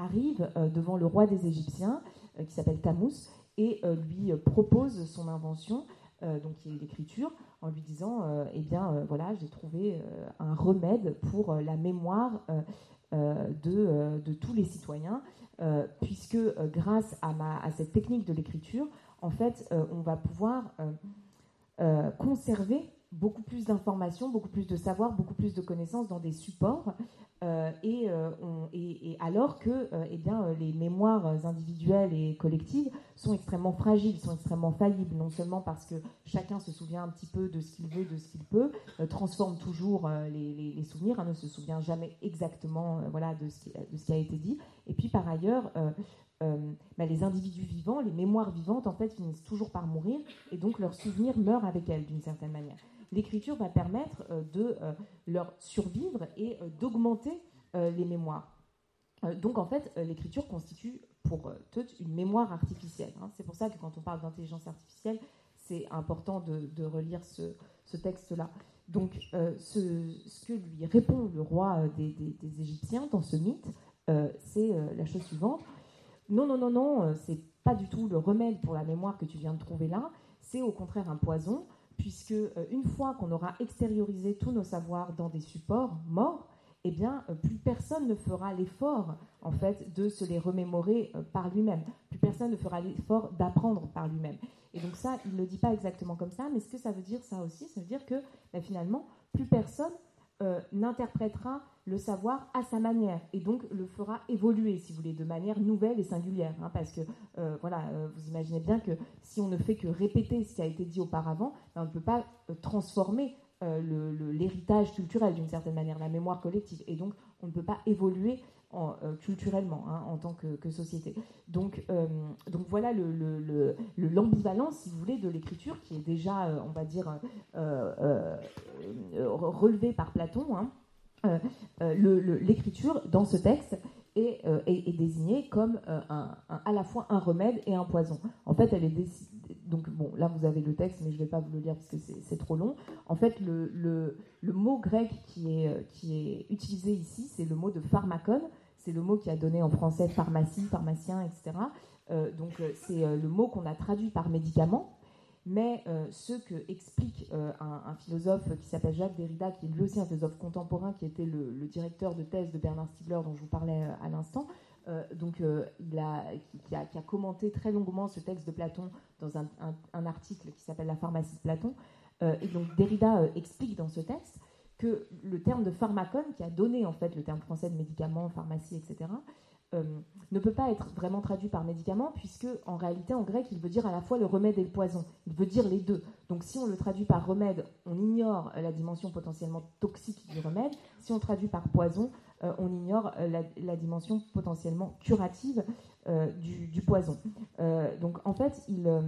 arrive euh, devant le roi des Égyptiens, euh, qui s'appelle Tammuz, et euh, lui euh, propose son invention, euh, donc qui est l'écriture, en lui disant euh, eh bien euh, voilà, j'ai trouvé euh, un remède pour euh, la mémoire euh, euh, de, euh, de tous les citoyens, euh, puisque euh, grâce à, ma, à cette technique de l'écriture, en fait, euh, on va pouvoir euh, euh, conserver beaucoup plus d'informations, beaucoup plus de savoir, beaucoup plus de connaissances dans des supports, euh, et, euh, on, et, et alors que euh, eh bien, euh, les mémoires individuelles et collectives sont extrêmement fragiles, sont extrêmement faillibles, non seulement parce que chacun se souvient un petit peu de ce qu'il veut, de ce qu'il peut, euh, transforme toujours euh, les, les, les souvenirs, hein, ne se souvient jamais exactement euh, voilà, de, ce qui, de ce qui a été dit, et puis par ailleurs, euh, euh, bah, les individus vivants, les mémoires vivantes, en fait, finissent toujours par mourir, et donc leurs souvenirs meurent avec elles, d'une certaine manière. L'écriture va permettre euh, de euh, leur survivre et euh, d'augmenter euh, les mémoires. Euh, donc en fait, euh, l'écriture constitue pour euh, toutes une mémoire artificielle. Hein. C'est pour ça que quand on parle d'intelligence artificielle, c'est important de, de relire ce, ce texte-là. Donc euh, ce, ce que lui répond le roi euh, des, des, des Égyptiens dans ce mythe, euh, c'est euh, la chose suivante. Non, non, non, non, euh, c'est pas du tout le remède pour la mémoire que tu viens de trouver là, c'est au contraire un poison, puisque euh, une fois qu'on aura extériorisé tous nos savoirs dans des supports morts, eh bien, euh, plus personne ne fera l'effort, en fait, de se les remémorer euh, par lui-même. Plus personne ne fera l'effort d'apprendre par lui-même. Et donc ça, il ne le dit pas exactement comme ça, mais ce que ça veut dire, ça aussi, ça veut dire que, bah, finalement, plus personne euh, n'interprétera le savoir à sa manière, et donc le fera évoluer, si vous voulez, de manière nouvelle et singulière, hein, parce que, euh, voilà, euh, vous imaginez bien que si on ne fait que répéter ce qui a été dit auparavant, ben, on ne peut pas euh, transformer euh, le, le, l'héritage culturel, d'une certaine manière, la mémoire collective, et donc on ne peut pas évoluer en, euh, culturellement, hein, en tant que, que société. Donc, euh, donc voilà le, le, le, le, l'ambivalence, si vous voulez, de l'écriture, qui est déjà, euh, on va dire, euh, euh, euh, relevée par Platon, hein. Euh, euh, le, le, l'écriture dans ce texte est, euh, est, est désignée comme euh, un, un, à la fois un remède et un poison. En fait, elle est déc- donc bon, là vous avez le texte, mais je ne vais pas vous le lire parce que c'est, c'est trop long. En fait, le, le, le mot grec qui est, qui est utilisé ici, c'est le mot de pharmakon. C'est le mot qui a donné en français pharmacie, pharmacien, et cetera. Euh, donc euh, c'est euh, le mot qu'on a traduit par médicament. Mais euh, ce que explique euh, un, un philosophe qui s'appelle Jacques Derrida, qui est lui aussi un philosophe contemporain, qui était le, le directeur de thèse de Bernard Stiegler, dont je vous parlais euh, à l'instant, euh, donc, euh, il a, qui, qui, a, qui a commenté très longuement ce texte de Platon dans un, un, un article qui s'appelle La pharmacie de Platon. Euh, et donc Derrida euh, explique dans ce texte que le terme de pharmakon, qui a donné en fait le terme français de médicament, pharmacie, et cetera, Euh, ne peut pas être vraiment traduit par médicament, puisque en réalité en grec il veut dire à la fois le remède et le poison, il veut dire les deux. Donc si on le traduit par remède, on ignore la dimension potentiellement toxique du remède. Si on le traduit par poison, euh, on ignore la, la dimension potentiellement curative euh, du, du poison. Euh, donc en fait il, euh,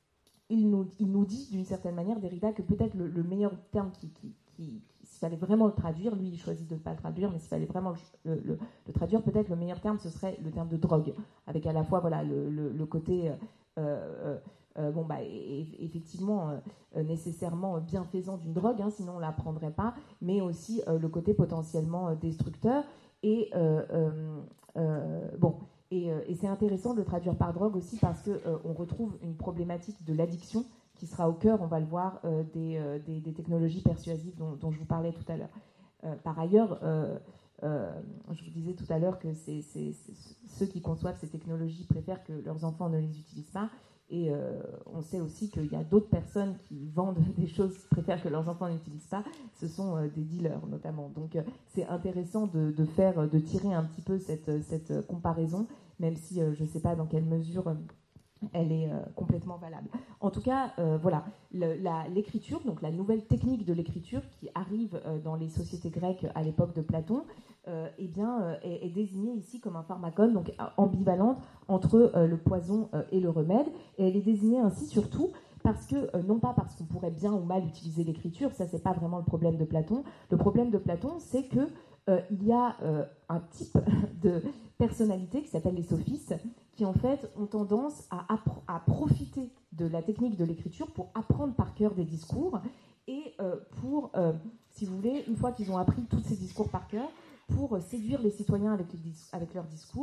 il, nous, il nous dit d'une certaine manière, Derrida, que peut-être le, le meilleur terme qui, qui, qui, s'il fallait vraiment le traduire, lui il choisit de ne pas le traduire, mais s'il fallait vraiment le, le, le traduire, peut-être le meilleur terme ce serait le terme de drogue, avec à la fois voilà, le, le, le côté euh, euh, euh, bon, bah, effectivement euh, nécessairement bienfaisant d'une drogue, hein, sinon on ne la prendrait pas, mais aussi euh, le côté potentiellement destructeur. Et euh, euh, euh, bon, et, euh, et c'est intéressant de le traduire par drogue aussi parce qu'on euh, retrouve une problématique de l'addiction qui sera au cœur, on va le voir, euh, des, euh, des, des technologies persuasives dont, dont je vous parlais tout à l'heure. Euh, par ailleurs, euh, euh, je vous disais tout à l'heure que c'est, c'est, c'est, ceux qui conçoivent ces technologies préfèrent que leurs enfants ne les utilisent pas. Et euh, on sait aussi qu'il y a d'autres personnes qui vendent des choses qui préfèrent que leurs enfants n'utilisent pas. Ce sont euh, des dealers notamment. Donc euh, c'est intéressant de, de faire, de tirer un petit peu cette, cette comparaison, même si euh, je ne sais pas dans quelle mesure... Euh, elle est euh, complètement valable. En tout cas, euh, voilà, le, la, l'écriture, donc la nouvelle technique de l'écriture qui arrive euh, dans les sociétés grecques à l'époque de Platon, euh, eh bien, euh, est, est désignée ici comme un pharmakon, donc ambivalente entre euh, le poison euh, et le remède. Et elle est désignée ainsi surtout parce que, euh, non pas parce qu'on pourrait bien ou mal utiliser l'écriture, ça c'est pas vraiment le problème de Platon. Le problème de Platon, c'est que euh, il y a euh, un type de personnalité qui s'appelle les sophistes, qui en fait ont tendance à, appro- à profiter de la technique de l'écriture pour apprendre par cœur des discours et euh, pour, euh, si vous voulez, une fois qu'ils ont appris tous ces discours par cœur, pour séduire les citoyens avec, les dis- avec leurs discours,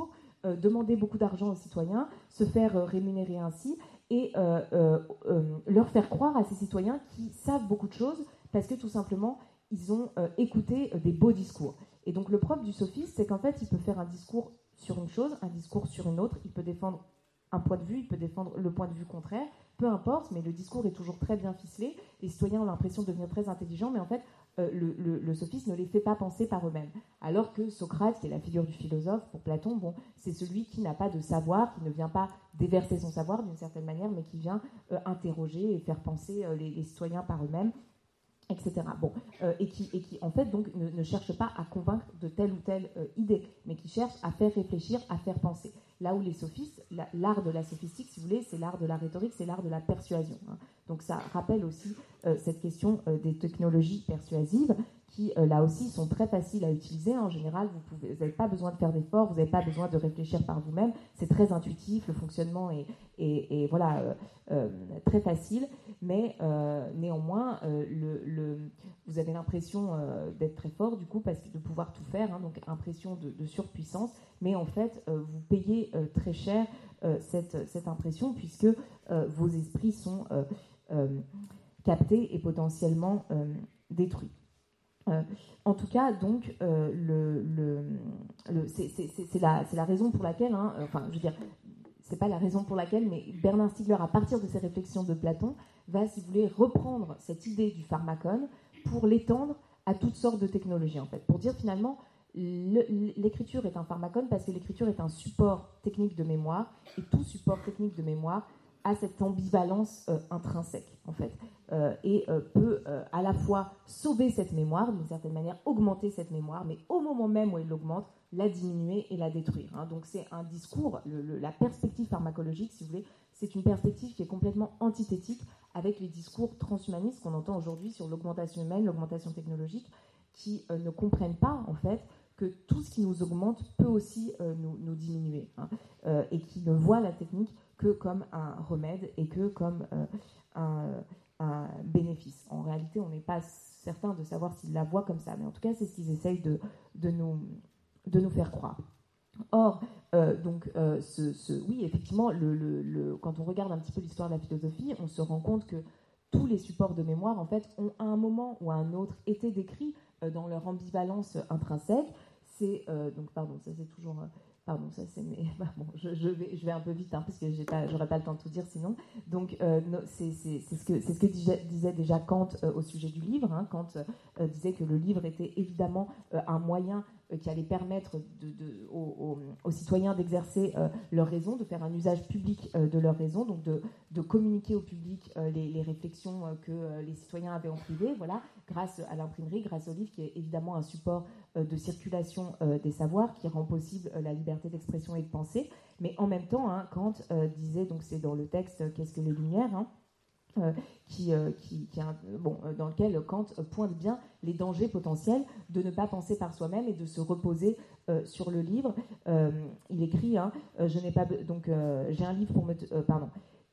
euh, demander beaucoup d'argent aux citoyens, se faire euh, rémunérer ainsi, et euh, euh, euh, leur faire croire à ces citoyens qui savent beaucoup de choses, parce que tout simplement, ils ont euh, écouté euh, des beaux discours. Et donc le propre du sophiste, c'est qu'en fait, il peut faire un discours sur une chose, un discours sur une autre, il peut défendre un point de vue, il peut défendre le point de vue contraire, peu importe, mais le discours est toujours très bien ficelé, les citoyens ont l'impression de devenir très intelligents, mais en fait, euh, le, le, le sophiste ne les fait pas penser par eux-mêmes. Alors que Socrate, qui est la figure du philosophe, pour Platon, bon, c'est celui qui n'a pas de savoir, qui ne vient pas déverser son savoir d'une certaine manière, mais qui vient euh, interroger et faire penser euh, les, les citoyens par eux-mêmes, et cetera. Bon, euh, et, qui, et qui, en fait, donc, ne, ne cherche pas à convaincre de telle ou telle euh, idée, mais qui cherche à faire réfléchir, à faire penser. Là où les sophistes, la, l'art de la sophistique, si vous voulez, c'est l'art de la rhétorique, c'est l'art de la persuasion. Hein. Donc ça rappelle aussi euh, cette question euh, des technologies persuasives, qui, euh, là aussi, sont très faciles à utiliser. En général, vous n'avez pas besoin de faire d'efforts, vous n'avez pas besoin de réfléchir par vous-même. C'est très intuitif, le fonctionnement est, est, est voilà, euh, euh, très facile. Mais euh, néanmoins, euh, le, le, vous avez l'impression euh, d'être très fort, du coup, parce que de pouvoir tout faire, hein, donc impression de, de surpuissance. Mais en fait, euh, vous payez euh, très cher euh, cette, cette impression, puisque euh, vos esprits sont euh, euh, captés et potentiellement euh, détruits. Euh, en tout cas, donc, euh, le, le, le, c'est, c'est, c'est, la, c'est la raison pour laquelle, hein, enfin, je veux dire, c'est pas la raison pour laquelle, mais Bernard Stiegler, à partir de ses réflexions de Platon, va, si vous voulez, reprendre cette idée du pharmacone pour l'étendre à toutes sortes de technologies, en fait, pour dire finalement, le, l'écriture est un pharmacone parce que l'écriture est un support technique de mémoire, et tout support technique de mémoire a cette ambivalence euh, intrinsèque, en fait, euh, et euh, peut euh, à la fois sauver cette mémoire, d'une certaine manière, augmenter cette mémoire, mais au moment même où elle l'augmente, la diminuer et la détruire. Hein. Donc c'est un discours, le, le, la perspective pharmacologique, si vous voulez, c'est une perspective qui est complètement antithétique avec les discours transhumanistes qu'on entend aujourd'hui sur l'augmentation humaine, l'augmentation technologique, qui euh, ne comprennent pas, en fait, que tout ce qui nous augmente peut aussi euh, nous, nous diminuer, hein, euh, et qui ne voient la technique que comme un remède et que comme euh, un, un bénéfice. En réalité, on n'est pas certain de savoir s'ils la voient comme ça, mais en tout cas, c'est ce qu'ils essayent de, de, nous, de nous faire croire. Or, euh, donc, euh, ce, ce, oui, effectivement, le, le, le, quand on regarde un petit peu l'histoire de la philosophie, on se rend compte que tous les supports de mémoire, en fait, ont à un moment ou à un autre été décrits euh, dans leur ambivalence intrinsèque. C'est, euh, donc, pardon, ça c'est toujours... Euh, Pardon, ça c'est mais bah, bon, je, je, vais, je vais un peu vite hein, parce que j'ai pas, j'aurais pas le temps de tout dire sinon. Donc euh, no, c'est, c'est, c'est ce que c'est ce que disait, disait déjà Kant euh, au sujet du livre. Hein. Kant euh, disait que le livre était évidemment euh, un moyen euh, qui allait permettre de, de, aux, aux, aux citoyens d'exercer euh, leur raison, de faire un usage public euh, de leur raison, donc de, de communiquer au public euh, les, les réflexions euh, que euh, les citoyens avaient en privé, voilà, grâce à l'imprimerie, grâce au livre qui est évidemment un support euh, de circulation euh, des savoirs qui rend possible euh, la liberté d'expression et de pensée, mais en même temps, hein, Kant euh, disait, donc c'est dans le texte euh, Qu'est-ce que les Lumières, hein, euh, qui, euh, qui, qui a, bon, euh, dans lequel Kant euh, pointe bien les dangers potentiels de ne pas penser par soi-même et de se reposer euh, sur le livre. Euh, il écrit, hein, euh, je n'ai pas, donc euh, j'ai un livre pour me, t- euh, pardon.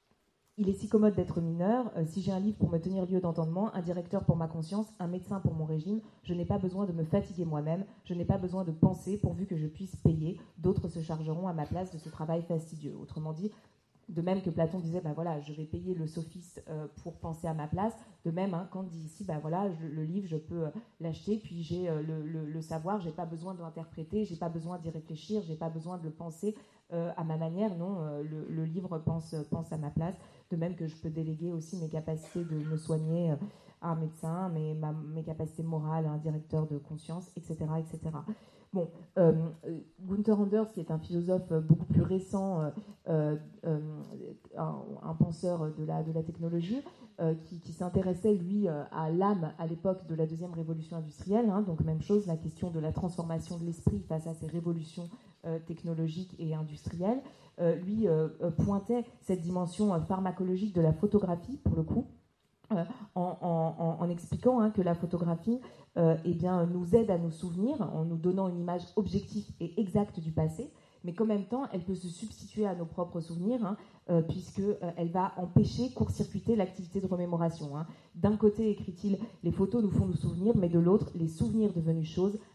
Il est si commode d'être mineur, euh, si j'ai un livre pour me tenir lieu d'entendement, un directeur pour ma conscience, un médecin pour mon régime, je n'ai pas besoin de me fatiguer moi-même, je n'ai pas besoin de penser pourvu que je puisse payer, d'autres se chargeront à ma place de ce travail fastidieux. Autrement dit, de même que Platon disait, ben voilà, je vais payer le sophiste euh, pour penser à ma place, de même, hein, Kant dit ici, ben voilà, je, le livre, je peux euh, l'acheter, puis j'ai euh, le, le, le savoir, j'ai pas besoin de l'interpréter, j'ai pas besoin d'y réfléchir, j'ai pas besoin de le penser euh, à ma manière, non, euh, le, le livre pense, pense à ma place, de même que je peux déléguer aussi mes capacités de me soigner euh, à un médecin, mes, ma, mes capacités morales à un directeur de conscience, et cetera, et cetera. Bon, euh, Gunther Anders, qui est un philosophe beaucoup plus récent, euh, euh, un, un penseur de la, de la technologie, euh, qui, qui s'intéressait, lui, à l'âme à l'époque de la deuxième révolution industrielle. Hein, donc, même chose, la question de la transformation de l'esprit face à ces révolutions euh, technologiques et industrielles. Euh, lui euh, pointait cette dimension pharmacologique de la photographie, pour le coup, Euh, en, en, en expliquant hein, que la photographie euh, eh bien, nous aide à nous souvenir en nous donnant une image objective et exacte du passé, mais qu'en même temps, elle peut se substituer à nos propres souvenirs, hein, euh, puisqu'elle euh, va empêcher, court-circuiter l'activité de remémoration. Hein. D'un côté, écrit-il, les photos nous font nous souvenir, mais de l'autre, les souvenirs devenus choses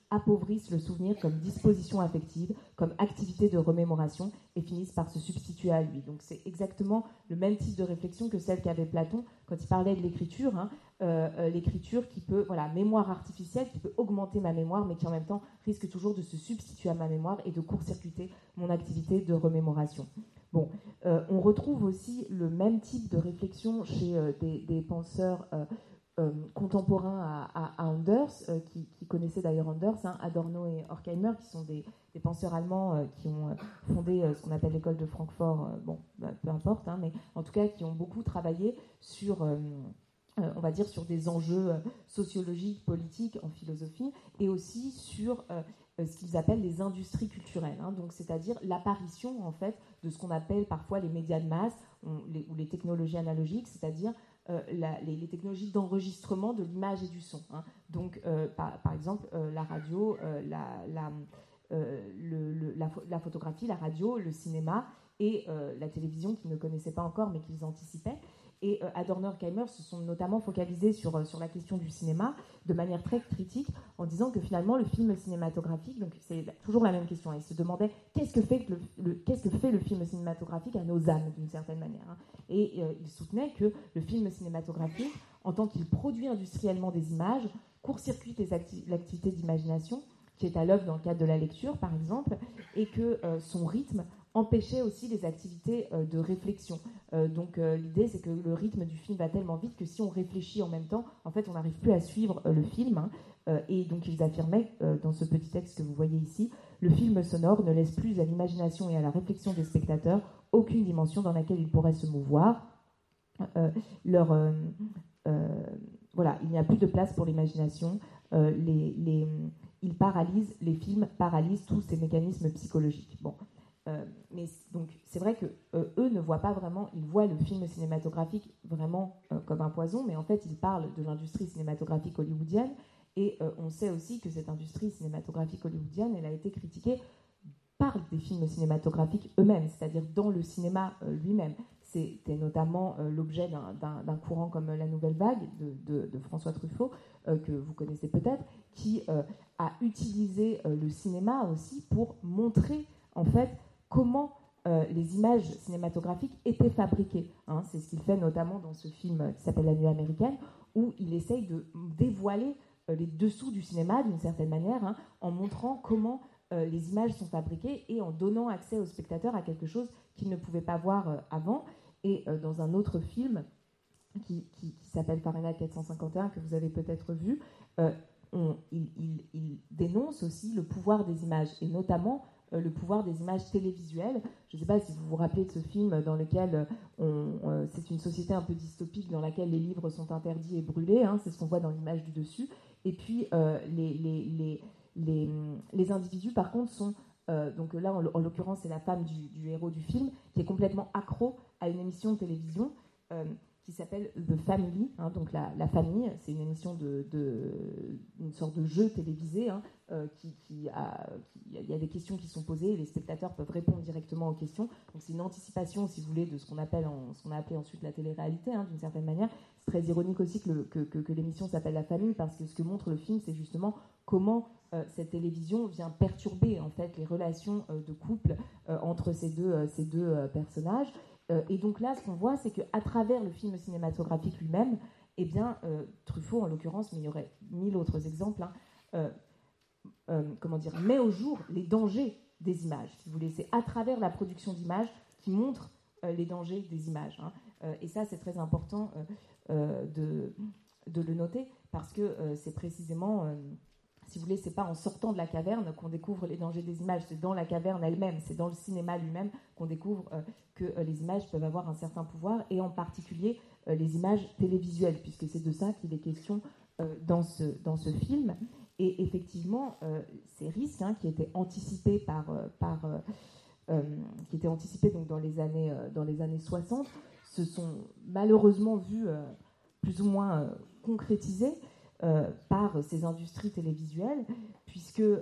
appauvrissent le souvenir comme disposition affective, comme activité de remémoration, et finissent par se substituer à lui. Donc c'est exactement le même type de réflexion que celle qu'avait Platon quand il parlait de l'écriture, hein, euh, euh, l'écriture qui peut, voilà, mémoire artificielle, qui peut augmenter ma mémoire, mais qui en même temps risque toujours de se substituer à ma mémoire et de court-circuiter mon activité de remémoration. Bon, euh, on retrouve aussi le même type de réflexion chez euh, des, des penseurs euh, euh, contemporains à, à, à Anders, euh, qui, qui connaissaient d'ailleurs Anders, hein, Adorno et Horkheimer, qui sont des, des penseurs allemands euh, qui ont euh, fondé euh, ce qu'on appelle l'école de Francfort, euh, bon, bah, peu importe, hein, mais en tout cas qui ont beaucoup travaillé sur... Euh, Euh, on va dire sur des enjeux euh, sociologiques, politiques, en philosophie, et aussi sur euh, euh, ce qu'ils appellent les industries culturelles, hein, donc c'est-à-dire l'apparition en fait de ce qu'on appelle parfois les médias de masse on, les, ou les technologies analogiques, c'est-à-dire euh, la, les, les technologies d'enregistrement de l'image et du son. Hein. Donc euh, par, par exemple euh, la radio, euh, la, la, euh, le, le, la, la photographie, la radio, le cinéma et euh, la télévision qu'ils ne connaissaient pas encore mais qu'ils anticipaient. Et euh, Adorno et Horkheimer se sont notamment focalisés sur, euh, sur la question du cinéma de manière très critique en disant que finalement le film cinématographique, donc c'est toujours la même question, ils se demandaient qu'est-ce que fait le, le, qu'est-ce que fait le film cinématographique à nos âmes d'une certaine manière. Hein. Et euh, ils soutenaient que le film cinématographique, en tant qu'il produit industriellement des images, court-circuite les acti- l'activité d'imagination qui est à l'œuvre dans le cadre de la lecture par exemple, et que euh, son rythme empêchait aussi les activités euh, de réflexion. Euh, donc euh, l'idée, c'est que le rythme du film va tellement vite que si on réfléchit en même temps, en fait, on n'arrive plus à suivre euh, le film. Hein. Euh, et donc ils affirmaient, euh, dans ce petit texte que vous voyez ici, le film sonore ne laisse plus à l'imagination et à la réflexion des spectateurs aucune dimension dans laquelle ils pourraient se mouvoir. Euh, leur, euh, euh, voilà, il n'y a plus de place pour l'imagination. Euh, les, les, ils paralysent, les films paralysent tous ces mécanismes psychologiques. Bon. Euh, mais donc c'est vrai que euh, eux ne voient pas vraiment, ils voient le film cinématographique vraiment euh, comme un poison, mais en fait ils parlent de l'industrie cinématographique hollywoodienne et euh, on sait aussi que cette industrie cinématographique hollywoodienne, elle a été critiquée par des films cinématographiques eux-mêmes, c'est-à-dire dans le cinéma euh, lui-même. C'était notamment euh, l'objet d'un, d'un, d'un courant comme La Nouvelle Vague de, de, de François Truffaut, euh, que vous connaissez peut-être, qui euh, a utilisé euh, le cinéma aussi pour montrer en fait comment euh, les images cinématographiques étaient fabriquées. Hein. C'est ce qu'il fait notamment dans ce film qui s'appelle La Nuit américaine, où il essaye de dévoiler euh, les dessous du cinéma d'une certaine manière, hein, en montrant comment euh, les images sont fabriquées et en donnant accès aux spectateurs à quelque chose qu'ils ne pouvaient pas voir euh, avant. Et euh, dans un autre film qui, qui, qui s'appelle Fahrenheit quatre cent cinquante et un, que vous avez peut-être vu, euh, on, il, il, il dénonce aussi le pouvoir des images, et notamment Euh, le pouvoir des images télévisuelles. Je ne sais pas si vous vous rappelez de ce film dans lequel on, euh, c'est une société un peu dystopique dans laquelle les livres sont interdits et brûlés, hein, c'est ce qu'on voit dans l'image du dessus. Et puis euh, les, les, les, les, les individus par contre sont, euh, donc là en, en l'occurrence c'est la femme du, du héros du film, qui est complètement accro à une émission de télévision euh, qui s'appelle The Family, hein, donc la, la famille. C'est une émission de, de une sorte de jeu télévisé, hein, euh, qui, qui a, qui, il y a des questions qui sont posées et les spectateurs peuvent répondre directement aux questions. Donc c'est une anticipation, si vous voulez, de ce qu'on appelle, en, ce qu'on a appelé ensuite la télé-réalité, hein, d'une certaine manière. C'est très ironique aussi que, le, que, que, que l'émission s'appelle La Famille, parce que ce que montre le film, c'est justement comment euh, cette télévision vient perturber en fait les relations euh, de couple euh, entre ces deux, euh, ces deux euh, personnages. Euh, et donc là, ce qu'on voit, c'est qu'à travers le film cinématographique lui-même, eh bien, euh, Truffaut en l'occurrence, mais il y aurait mille autres exemples, hein, euh, euh, comment dire, met au jour les dangers des images. Si vous voulez, c'est à travers la production d'images qui montre euh, les dangers des images. Hein. Euh, et ça, c'est très important euh, euh, de, de le noter, parce que euh, c'est précisément... Euh, si vous voulez, c'est pas en sortant de la caverne qu'on découvre les dangers des images, c'est dans la caverne elle-même, c'est dans le cinéma lui-même qu'on découvre euh, que euh, les images peuvent avoir un certain pouvoir, et en particulier euh, les images télévisuelles, puisque c'est de ça qu'il est question euh, dans, ce, dans ce film. Et effectivement, euh, ces risques, hein, qui étaient anticipés par, euh, par euh, euh, qui étaient anticipés donc dans les années euh, dans les années soixante, se sont malheureusement vus euh, plus ou moins euh, concrétisés Euh, par ces industries télévisuelles, puisque, euh,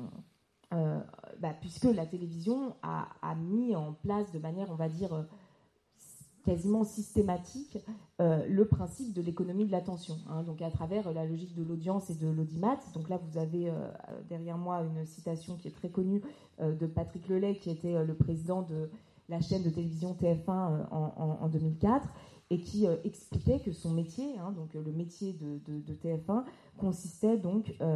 euh, bah, puisque la télévision a, a mis en place de manière, on va dire, euh, quasiment systématique euh, le principe de l'économie de l'attention, hein, donc à travers la logique de l'audience et de l'audimat. Donc là, vous avez euh, derrière moi une citation qui est très connue euh, de Patrick Lelay, qui était euh, le président de la chaîne de télévision T F un euh, en, en, en deux mille quatre, et qui euh, expliquait que son métier, hein, donc euh, le métier de, de, de T F un, consistait donc euh,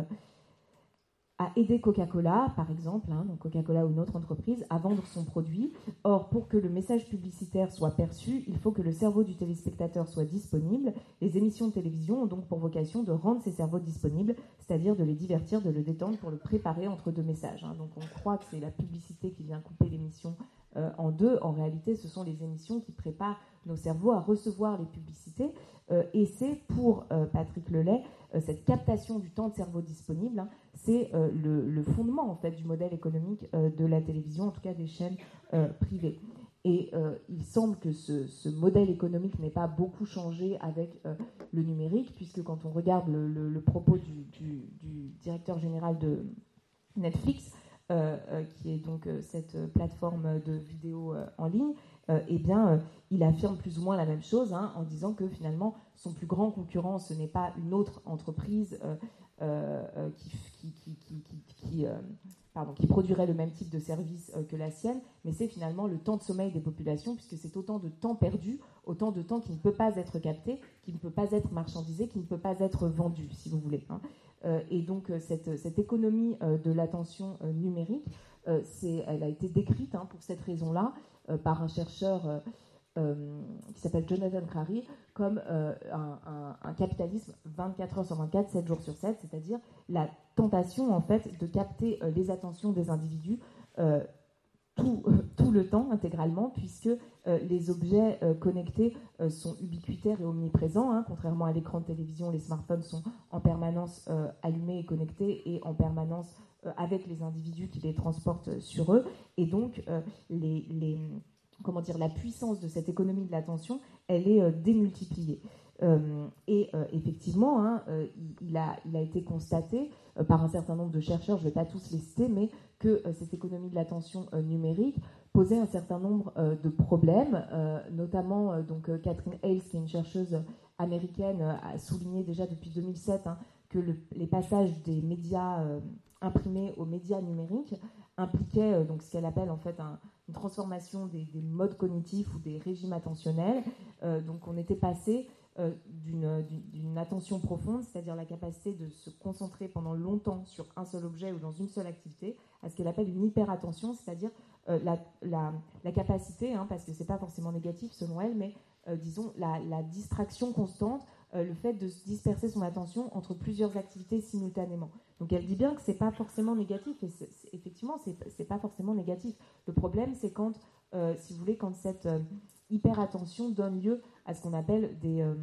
à aider Coca-Cola, par exemple, hein, donc Coca-Cola ou une autre entreprise, à vendre son produit. Or, pour que le message publicitaire soit perçu, il faut que le cerveau du téléspectateur soit disponible. Les émissions de télévision ont donc pour vocation de rendre ces cerveaux disponibles, c'est-à-dire de les divertir, de le détendre pour le préparer entre deux messages. Hein. Donc on croit que c'est la publicité qui vient couper l'émission euh, en deux. En réalité, ce sont les émissions qui préparent nos cerveaux à recevoir les publicités. Euh, et c'est pour euh, Patrick Lelay, euh, cette captation du temps de cerveau disponible, hein, c'est euh, le, le fondement en fait du modèle économique euh, de la télévision, en tout cas des chaînes euh, privées. Et euh, il semble que ce, ce modèle économique n'ait pas beaucoup changé avec euh, le numérique, puisque quand on regarde le, le, le propos du, du, du directeur général de Netflix, euh, euh, qui est donc euh, cette plateforme de vidéo euh, en ligne, euh, eh bien, euh, il affirme plus ou moins la même chose, hein, en disant que finalement, son plus grand concurrent, ce n'est pas une autre entreprise euh, euh, qui, qui, qui, qui, qui, qui euh, Pardon, qui produirait le même type de service euh, que la sienne, mais c'est finalement le temps de sommeil des populations, puisque c'est autant de temps perdu, autant de temps qui ne peut pas être capté, qui ne peut pas être marchandisé, qui ne peut pas être vendu, si vous voulez. Hein. Euh, et donc euh, cette, cette économie euh, de l'attention euh, numérique, euh, c'est, elle a été décrite hein, pour cette raison-là euh, par un chercheur euh, euh, qui s'appelle Jonathan Crary comme euh, un, un, un capitalisme vingt-quatre heures sur vingt-quatre, sept jours sur sept, c'est-à-dire la tentation en fait de capter euh, les attentions des individus euh, tout, euh, tout le temps intégralement, puisque euh, les objets euh, connectés euh, sont ubiquitaires et omniprésents, hein, contrairement à l'écran de télévision, les smartphones sont en permanence euh, allumés et connectés et en permanence euh, avec les individus qui les transportent sur eux, et donc euh, les, les comment dire, la puissance de cette économie de l'attention, elle est euh, démultipliée. Euh, et euh, effectivement, hein, euh, il, il, a, il a été constaté euh, par un certain nombre de chercheurs, je ne vais pas tous les citer, mais que euh, cette économie de l'attention euh, numérique posait un certain nombre euh, de problèmes, euh, notamment euh, donc, euh, Catherine Hales, qui est une chercheuse américaine, euh, a souligné déjà depuis deux mille sept hein, que le, les passages des médias euh, imprimés aux médias numériques impliquaient euh, donc, ce qu'elle appelle en fait un, une transformation des, des modes cognitifs ou des régimes attentionnels. Euh, donc on était passé euh, d'une, d'une attention profonde, c'est-à-dire la capacité de se concentrer pendant longtemps sur un seul objet ou dans une seule activité, à ce qu'elle appelle une hyperattention, c'est-à-dire euh, la, la, la capacité, hein, parce que c'est pas forcément négatif selon elle, mais euh, disons la, la distraction constante, euh, le fait de se disperser son attention entre plusieurs activités simultanément. Donc elle dit bien que c'est pas forcément négatif, et c'est, c'est, effectivement c'est, c'est pas forcément négatif. Le problème c'est quand, euh, si vous voulez, quand cette euh, hyperattention donne lieu à ce qu'on appelle des, euh,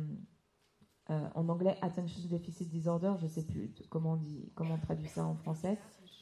euh, en anglais attention deficit disorder, je sais plus comment on dit, comment on traduit ça en français.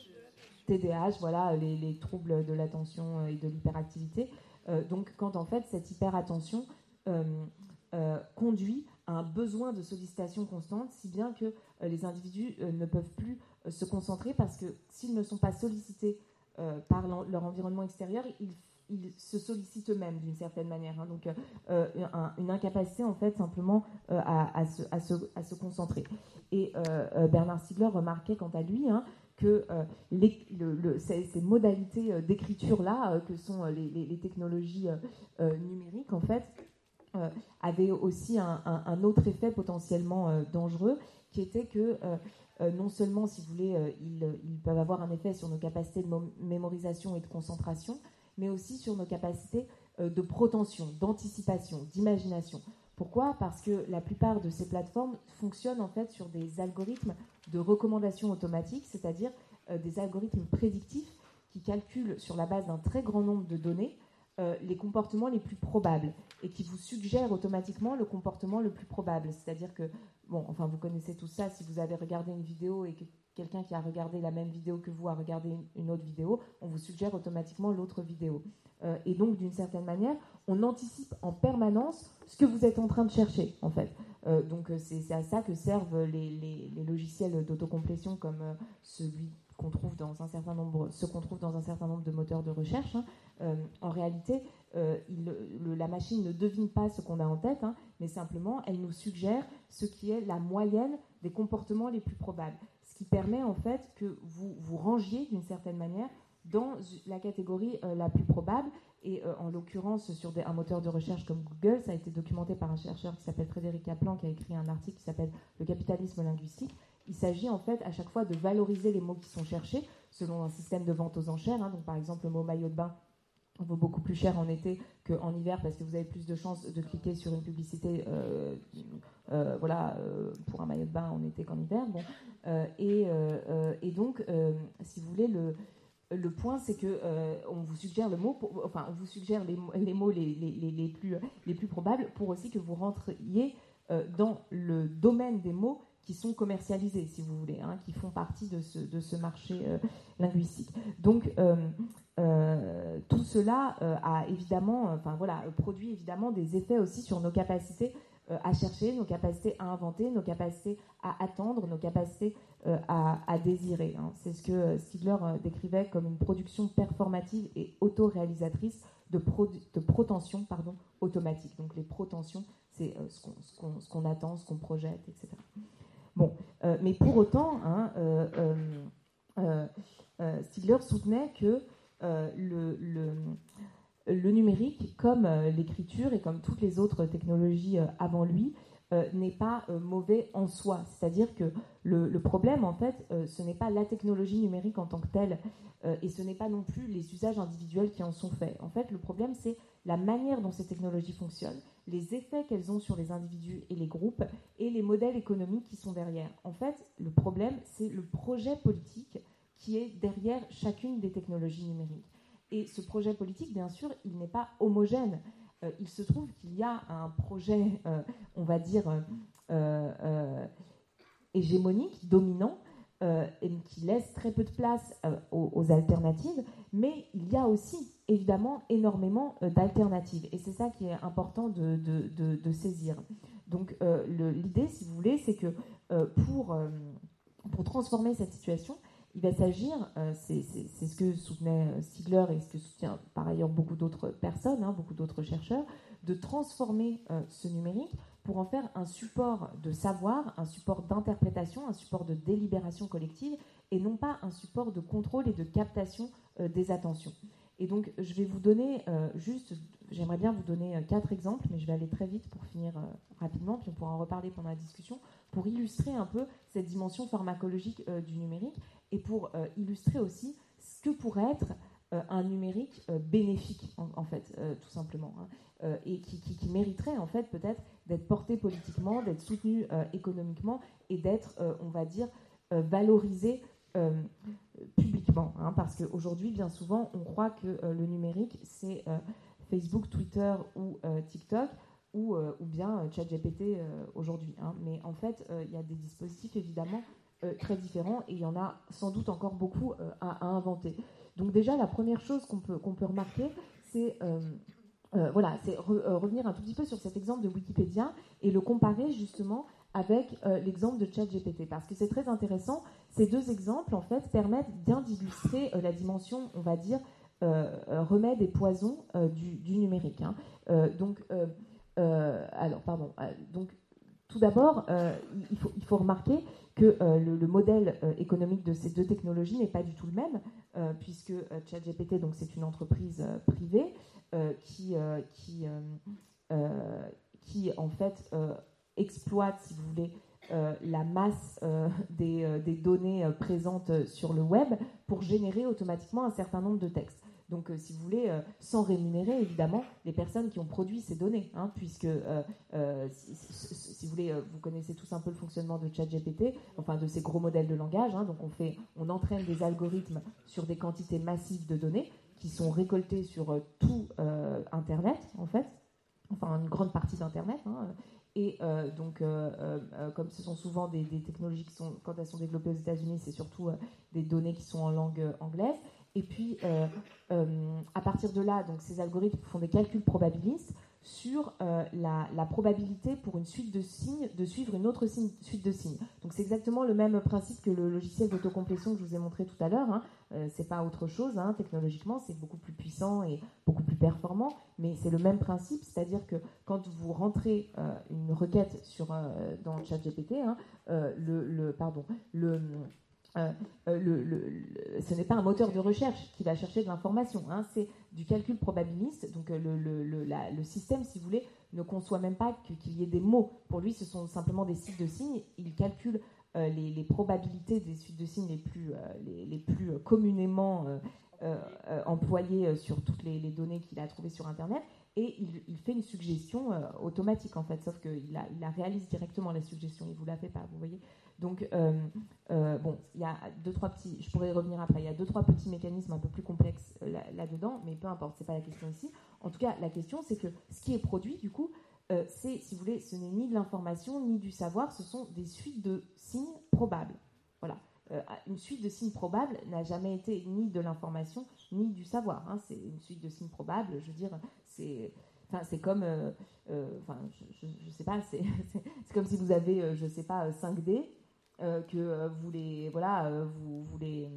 T D A H, voilà, les, les troubles de l'attention et de l'hyperactivité. Euh, donc quand en fait cette hyperattention euh, euh, conduit à un besoin de sollicitation constante, si bien que euh, les individus euh, ne peuvent plus euh, se concentrer, parce que s'ils ne sont pas sollicités euh, par leur environnement extérieur, ils, ils se sollicitent eux-mêmes d'une certaine manière. Hein. Donc euh, un, une incapacité en fait simplement euh, à, à, se, à, se, à se concentrer. Et euh, Bernard Stiegler remarquait quant à lui hein, que euh, les, le, le, ces, ces modalités euh, d'écriture-là, euh, que sont euh, les, les, les technologies euh, euh, numériques, en fait, euh, avaient aussi un, un, un autre effet potentiellement euh, dangereux, qui était que euh, euh, non seulement, si vous voulez, euh, ils, ils peuvent avoir un effet sur nos capacités de mom- mémorisation et de concentration, mais aussi sur nos capacités euh, de protension, d'anticipation, d'imagination. Pourquoi ? Parce que la plupart de ces plateformes fonctionnent en fait sur des algorithmes de recommandation automatique, c'est-à-dire euh, des algorithmes prédictifs qui calculent sur la base d'un très grand nombre de données euh, les comportements les plus probables et qui vous suggèrent automatiquement le comportement le plus probable. C'est-à-dire que, bon, enfin vous connaissez tout ça, si vous avez regardé une vidéo et que quelqu'un qui a regardé la même vidéo que vous a regardé une, une autre vidéo, on vous suggère automatiquement l'autre vidéo. Euh, et donc, d'une certaine manière, on anticipe en permanence ce que vous êtes en train de chercher, en fait. Euh, donc, c'est, c'est à ça que servent les, les, les logiciels d'autocomplétion comme euh, celui qu'on trouve dans un certain nombre, ce qu'on trouve dans un certain nombre de moteurs de recherche. Hein. Euh, en réalité, euh, il, le, la machine ne devine pas ce qu'on a en tête, hein, mais simplement, elle nous suggère ce qui est la moyenne des comportements les plus probables. Ce qui permet en fait que vous vous rangiez d'une certaine manière dans la catégorie euh, la plus probable. Et euh, en l'occurrence, sur des, un moteur de recherche comme Google, ça a été documenté par un chercheur qui s'appelle Frédéric Kaplan, qui a écrit un article qui s'appelle « Le capitalisme linguistique ». Il s'agit en fait à chaque fois de valoriser les mots qui sont cherchés selon un système de vente aux enchères. Hein. Donc par exemple, le mot maillot de bain vaut beaucoup plus cher en été qu'en hiver parce que vous avez plus de chances de cliquer sur une publicité euh, euh, voilà, euh, pour un maillot de bain en été qu'en hiver. Bon. Euh, et, euh, et donc, euh, si vous voulez, le... Le point, c'est que euh, on vous suggère le mot, pour, enfin, on vous suggère les, les mots les, les, les, plus, les plus probables pour aussi que vous rentriez euh, dans le domaine des mots qui sont commercialisés, si vous voulez, hein, qui font partie de ce, de ce marché euh, linguistique. Donc, euh, euh, tout cela euh, a évidemment, enfin voilà, produit évidemment des effets aussi sur nos capacités euh, à chercher, nos capacités à inventer, nos capacités à attendre, nos capacités euh, à, à désirer. Hein. C'est ce que Stigler euh, décrivait comme une production performative et autoréalisatrice de, pro, de protension pardon, automatique. Donc les protensions, c'est euh, ce, qu'on, ce, qu'on, ce qu'on attend, ce qu'on projette, et cetera. Bon, euh, mais pour autant, hein, euh, euh, euh, Stigler soutenait que euh, le, le, le numérique, comme euh, l'écriture et comme toutes les autres technologies euh, avant lui, euh, n'est pas euh, mauvais en soi. C'est-à-dire que le, le problème, en fait, euh, ce n'est pas la technologie numérique en tant que telle, euh, et ce n'est pas non plus les usages individuels qui en sont faits. En fait, le problème, c'est la manière dont ces technologies fonctionnent, les effets qu'elles ont sur les individus et les groupes, et les modèles économiques qui sont derrière. En fait, le problème, c'est le projet politique qui est derrière chacune des technologies numériques. Et ce projet politique, bien sûr, il n'est pas homogène. Euh, il se trouve qu'il y a un projet, euh, on va dire, euh, euh, hégémonique, dominant, euh, et qui laisse très peu de place euh, aux, aux alternatives, mais il y a aussi, évidemment, énormément euh, d'alternatives. Et c'est ça qui est important de, de, de, de saisir. Donc, euh, le, l'idée, si vous voulez, c'est que euh, pour, euh, pour transformer cette situation, il va s'agir, euh, c'est, c'est, c'est ce que soutenait Stigler et ce que soutient par ailleurs beaucoup d'autres personnes, hein, beaucoup d'autres chercheurs, de transformer euh, ce numérique pour en faire un support de savoir, un support d'interprétation, un support de délibération collective, et non pas un support de contrôle et de captation euh, des attentions. Et donc, je vais vous donner euh, juste, j'aimerais bien vous donner euh, quatre exemples, mais je vais aller très vite pour finir euh, rapidement, puis on pourra en reparler pendant la discussion, pour illustrer un peu cette dimension pharmacologique euh, du numérique, et pour euh, illustrer aussi ce que pourrait être euh, un numérique euh, bénéfique, en, en fait, euh, tout simplement, hein, euh, et qui, qui, qui mériterait, en fait, peut-être d'être porté politiquement, d'être soutenu euh, économiquement, et d'être, euh, on va dire, euh, valorisé Euh, publiquement, hein, parce qu'aujourd'hui, bien souvent, on croit que euh, le numérique, c'est euh, Facebook, Twitter ou euh, TikTok, ou, euh, ou bien euh, ChatGPT euh, aujourd'hui. Hein. Mais en fait, euh, il y a des dispositifs, évidemment, euh, très différents, et il y en a sans doute encore beaucoup euh, à, à inventer. Donc déjà, la première chose qu'on peut, qu'on peut remarquer, c'est... Euh, euh, voilà, c'est re, euh, revenir un tout petit peu sur cet exemple de Wikipédia et le comparer justement avec euh, l'exemple de ChatGPT, parce que c'est très intéressant. Ces deux exemples, en fait, permettent bien d'illustrer euh, la dimension, on va dire, euh, euh, remède et poison euh, du, du numérique. Hein. Euh, donc, euh, euh, alors, pardon. Euh, donc, tout d'abord, euh, il, faut, il faut remarquer que euh, le, le modèle euh, économique de ces deux technologies n'est pas du tout le même, euh, puisque euh, ChatGPT, donc, c'est une entreprise euh, privée euh, qui, euh, qui, euh, euh, qui, en fait, euh, exploite, si vous voulez, euh, la masse euh, des, euh, des données euh, présentes sur le web pour générer automatiquement un certain nombre de textes. Donc, euh, si vous voulez, euh, sans rémunérer, évidemment, les personnes qui ont produit ces données, hein, puisque, euh, euh, si, si, si vous voulez, euh, vous connaissez tous un peu le fonctionnement de ChatGPT, enfin, de ces gros modèles de langage, hein, donc on, fait, on entraîne des algorithmes sur des quantités massives de données qui sont récoltées sur euh, tout euh, Internet, en fait, enfin, une grande partie d'Internet, hein, et euh, donc, euh, euh, comme ce sont souvent des, des technologies qui sont, quand elles sont développées aux États-Unis, c'est surtout euh, des données qui sont en langue euh, anglaise. Et puis, euh, euh, à partir de là, donc, ces algorithmes font des calculs probabilistes sur euh, la, la probabilité pour une suite de signes de suivre une autre signe, suite de signes. Donc, Donc c'est exactement le même principe que le logiciel d'autocomplétion que je vous ai montré tout à l'heure. Hein. Euh, c'est pas autre chose, hein. Technologiquement, c'est beaucoup plus puissant et beaucoup plus performant, mais c'est le même principe, c'est-à-dire que quand vous rentrez euh, une requête sur, euh, dans ChatGPT, hein, euh, le, le, pardon, le... Euh, euh, le, le, le, ce n'est pas un moteur de recherche qui va chercher de l'information, hein, c'est du calcul probabiliste. Donc le, le, le, la, le système, si vous voulez, ne conçoit même pas qu'il y ait des mots. Pour lui, ce sont simplement des suites de signes. Il calcule euh, les, les probabilités des suites de signes les plus, euh, les, les plus communément euh, euh, euh, employées sur toutes les, les données qu'il a trouvées sur Internet. Et il, il fait une suggestion euh, automatique, en fait, sauf qu'il la, il la réalise directement, la suggestion, il ne vous la fait pas, vous voyez. Donc, euh, euh, bon, il y a deux, trois petits, je pourrais y revenir après, il y a deux, trois petits mécanismes un peu plus complexes euh, là, là-dedans, mais peu importe, c'est pas la question ici. En tout cas, la question, c'est que ce qui est produit, du coup, euh, c'est, si vous voulez, ce n'est ni de l'information, ni du savoir, ce sont des suites de signes probables. Voilà. Euh, une suite de signes probables n'a jamais été ni de l'information ni du savoir. Hein. C'est une suite de signes probables. Je veux dire, c'est, enfin, c'est comme, euh, euh, enfin, je, je, je sais pas, c'est, c'est, c'est comme si vous avez, euh, je sais pas, cinq dés euh, que euh, vous les, voilà, euh, vous, vous les,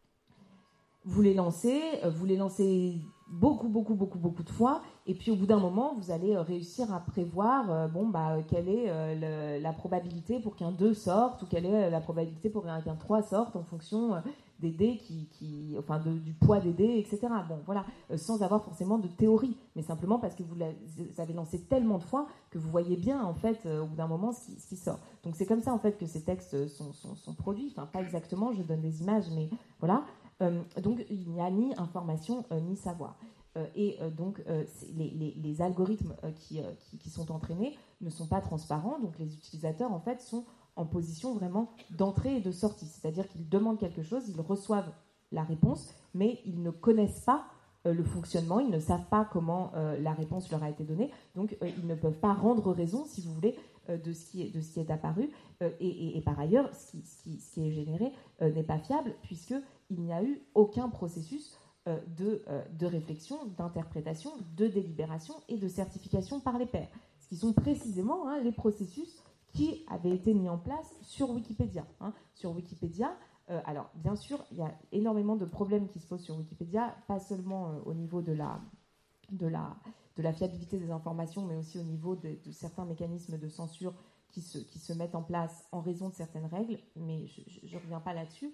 vous les lancez, euh, vous les lancez beaucoup, beaucoup, beaucoup, beaucoup de fois, et puis au bout d'un moment, vous allez euh, réussir à prévoir, euh, bon, bah, quelle est euh, le, la probabilité pour qu'un deux sorte, ou quelle est la probabilité pour qu'un trois sorte, en fonction euh, des dés, qui, qui, enfin, de, du poids des dés, et cetera. Bon, voilà, euh, sans avoir forcément de théorie, mais simplement parce que vous, la, vous avez lancé tellement de fois que vous voyez bien, en fait, euh, au bout d'un moment, ce qui, ce qui sort. Donc c'est comme ça, en fait, que ces textes sont, sont, sont produits. Enfin, pas exactement, je donne des images, mais voilà. Euh, donc il n'y a ni information euh, ni savoir. Euh, et euh, donc euh, les, les, les algorithmes euh, qui, euh, qui, qui sont entraînés ne sont pas transparents, donc les utilisateurs en fait sont en position vraiment d'entrée et de sortie, c'est-à-dire qu'ils demandent quelque chose, ils reçoivent la réponse, mais ils ne connaissent pas euh, le fonctionnement, ils ne savent pas comment euh, la réponse leur a été donnée, donc euh, ils ne peuvent pas rendre raison, si vous voulez, euh, de, ce qui est, de ce qui est apparu, euh, et, et, et par ailleurs, ce qui, ce qui, ce qui est généré euh, n'est pas fiable, puisque il n'y a eu aucun processus euh, de, euh, de réflexion, d'interprétation, de délibération et de certification par les pairs. Ce qui sont précisément hein, les processus qui avaient été mis en place sur Wikipédia. Hein. Sur Wikipédia, euh, alors bien sûr, il y a énormément de problèmes qui se posent sur Wikipédia, pas seulement euh, au niveau de la, de, la, de la fiabilité des informations, mais aussi au niveau de, de certains mécanismes de censure qui se, qui se mettent en place en raison de certaines règles, mais je ne reviens pas là-dessus.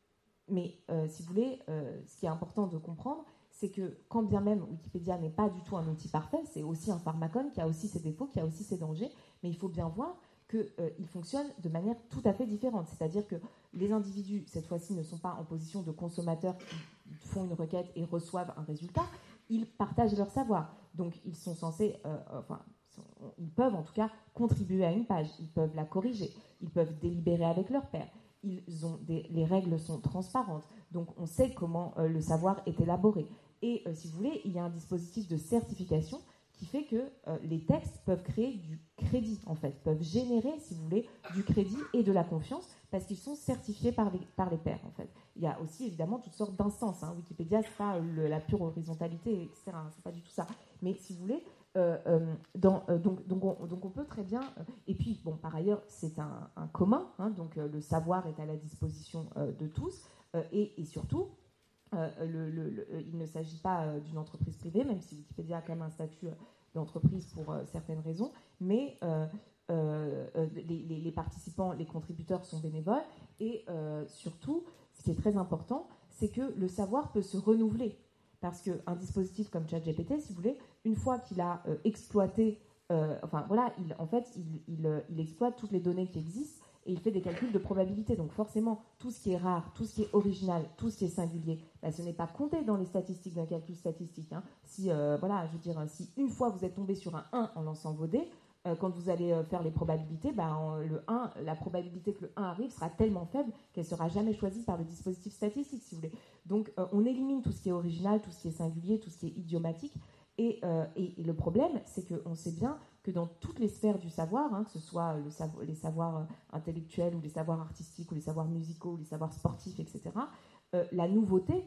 Mais euh, si vous voulez, euh, ce qui est important de comprendre, c'est que quand bien même Wikipédia n'est pas du tout un outil parfait, c'est aussi un pharmacone qui a aussi ses défauts, qui a aussi ses dangers, mais il faut bien voir qu'il euh, fonctionne de manière tout à fait différente. C'est-à-dire que les individus, cette fois-ci, ne sont pas en position de consommateurs qui font une requête et reçoivent un résultat, ils partagent leur savoir. Donc ils sont censés, euh, enfin, ils peuvent en tout cas contribuer à une page, ils peuvent la corriger, ils peuvent délibérer avec leur pairs. Ils ont des, les règles sont transparentes, donc on sait comment euh, le savoir est élaboré. Et euh, si vous voulez, il y a un dispositif de certification qui fait que euh, les textes peuvent créer du crédit, en fait, peuvent générer, si vous voulez, du crédit et de la confiance, parce qu'ils sont certifiés par les, par les pairs, en fait. Il y a aussi, évidemment, toutes sortes d'instances. Hein. Wikipédia, c'est pas le, la pure horizontalité, et cetera. Hein, c'est pas du tout ça. Mais si vous voulez, Euh, euh, dans, euh, donc, donc, on, donc on peut très bien... Euh, et puis, bon, par ailleurs, c'est un, un commun, hein, donc euh, le savoir est à la disposition euh, de tous, euh, et, et surtout, euh, le, le, le, il ne s'agit pas euh, d'une entreprise privée, même si Wikipédia a quand même un statut euh, d'entreprise pour euh, certaines raisons, mais euh, euh, les, les, les participants, les contributeurs sont bénévoles, et euh, surtout, ce qui est très important, c'est que le savoir peut se renouveler. Parce qu'un dispositif comme ChatGPT, si vous voulez, une fois qu'il a euh, exploité, euh, enfin voilà, il, en fait, il, il, il exploite toutes les données qui existent et il fait des calculs de probabilité. Donc forcément, tout ce qui est rare, tout ce qui est original, tout ce qui est singulier, bah, ce n'est pas compté dans les statistiques d'un calcul statistique. Hein. Si, euh, voilà, je veux dire, si une fois vous êtes tombé sur un un en lançant vos dés, euh, quand vous allez euh, faire les probabilités, bah, en, le un, la probabilité que le un arrive sera tellement faible qu'elle ne sera jamais choisie par le dispositif statistique, si vous voulez. Donc euh, on élimine tout ce qui est original, tout ce qui est singulier, tout ce qui est idiomatique. Et, euh, et, et le problème, c'est qu'on sait bien que dans toutes les sphères du savoir, hein, que ce soit le savo- les savoirs intellectuels ou les savoirs artistiques ou les savoirs musicaux ou les savoirs sportifs, et cetera, euh, la nouveauté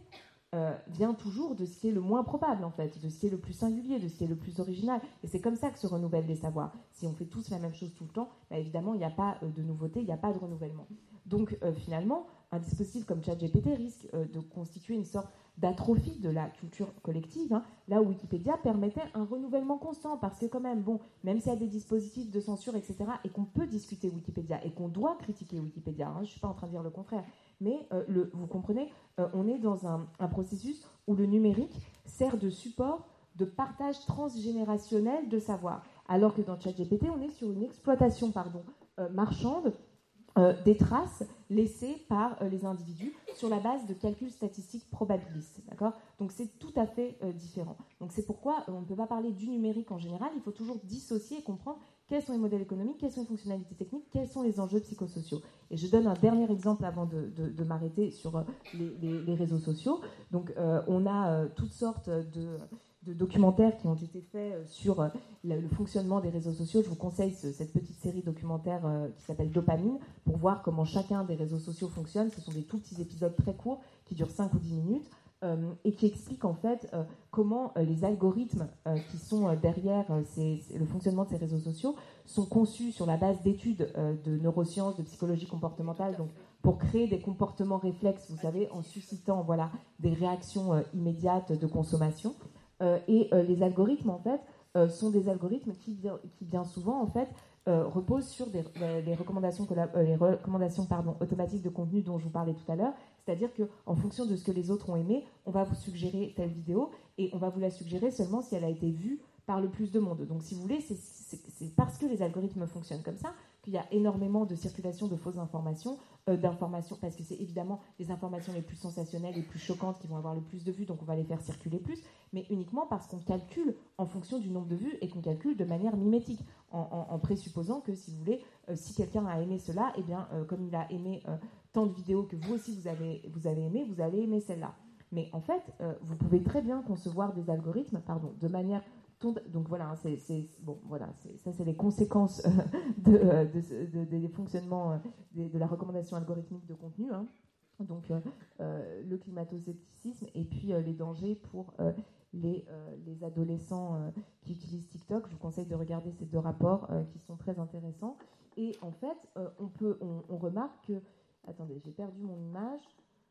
euh, vient toujours de ce qui est le moins probable, en fait, de ce qui est le plus singulier, de ce qui est le plus original. Et c'est comme ça que se renouvellent les savoirs. Si on fait tous la même chose tout le temps, bah, évidemment, il n'y a pas euh, de nouveauté, il n'y a pas de renouvellement. Donc, euh, finalement, un dispositif comme ChatGPT risque euh, de constituer une sorte d'atrophie de la culture collective, hein, là où Wikipédia permettait un renouvellement constant, parce que quand même, bon, même s'il y a des dispositifs de censure, et cetera, et qu'on peut discuter Wikipédia, et qu'on doit critiquer Wikipédia, hein, je ne suis pas en train de dire le contraire, mais euh, le, vous comprenez, euh, on est dans un, un processus où le numérique sert de support de partage transgénérationnel de savoir, alors que dans ChatGPT, on est sur une exploitation pardon, euh, marchande Euh, des traces laissées par euh, les individus sur la base de calculs statistiques probabilistes. D'accord ? Donc c'est tout à fait euh, différent. Donc c'est pourquoi euh, on ne peut pas parler du numérique en général, il faut toujours dissocier et comprendre quels sont les modèles économiques, quelles sont les fonctionnalités techniques, quels sont les enjeux psychosociaux. Et je donne un dernier exemple avant de, de, de m'arrêter sur euh, les, les, les réseaux sociaux. Donc euh, on a euh, toutes sortes de... de documentaires qui ont été faits sur le, le fonctionnement des réseaux sociaux. Je vous conseille ce, cette petite série documentaire euh, qui s'appelle Dopamine pour voir comment chacun des réseaux sociaux fonctionne. Ce sont des tout petits épisodes très courts qui durent cinq ou dix minutes euh, et qui expliquent en fait euh, comment euh, les algorithmes euh, qui sont euh, derrière euh, ces, le fonctionnement de ces réseaux sociaux sont conçus sur la base d'études euh, de neurosciences, de psychologie comportementale, donc pour créer des comportements réflexes, vous savez, en suscitant voilà, des réactions euh, immédiates de consommation. Euh, et euh, les algorithmes, en fait, euh, sont des algorithmes qui, qui bien souvent, en fait, euh, reposent sur des, les, les recommandations, euh, les recommandations pardon, automatiques de contenu dont je vous parlais tout à l'heure. C'est-à-dire qu'en fonction de ce que les autres ont aimé, on va vous suggérer telle vidéo et on va vous la suggérer seulement si elle a été vue par le plus de monde. Donc, si vous voulez, c'est, c'est, c'est parce que les algorithmes fonctionnent comme ça qu'il y a énormément de circulation de fausses informations, euh, d'informations, parce que c'est évidemment les informations les plus sensationnelles, les plus choquantes qui vont avoir le plus de vues, donc on va les faire circuler plus, mais uniquement parce qu'on calcule en fonction du nombre de vues et qu'on calcule de manière mimétique, en, en, en présupposant que, si vous voulez, euh, si quelqu'un a aimé cela, eh bien, euh, comme il a aimé euh, tant de vidéos que vous aussi vous avez, vous avez aimé, vous allez aimer celle-là. Mais en fait, euh, vous pouvez très bien concevoir des algorithmes, pardon, de manière donc voilà, c'est, c'est bon, voilà, c'est, ça c'est les conséquences euh, de, euh, de, de, de, des fonctionnements euh, de, de la recommandation algorithmique de contenu. Hein. Donc euh, euh, le climato-scepticisme et puis euh, les dangers pour euh, les, euh, les adolescents euh, qui utilisent TikTok. Je vous conseille de regarder ces deux rapports euh, qui sont très intéressants. Et en fait, euh, on peut, on, on remarque que, attendez, j'ai perdu mon image.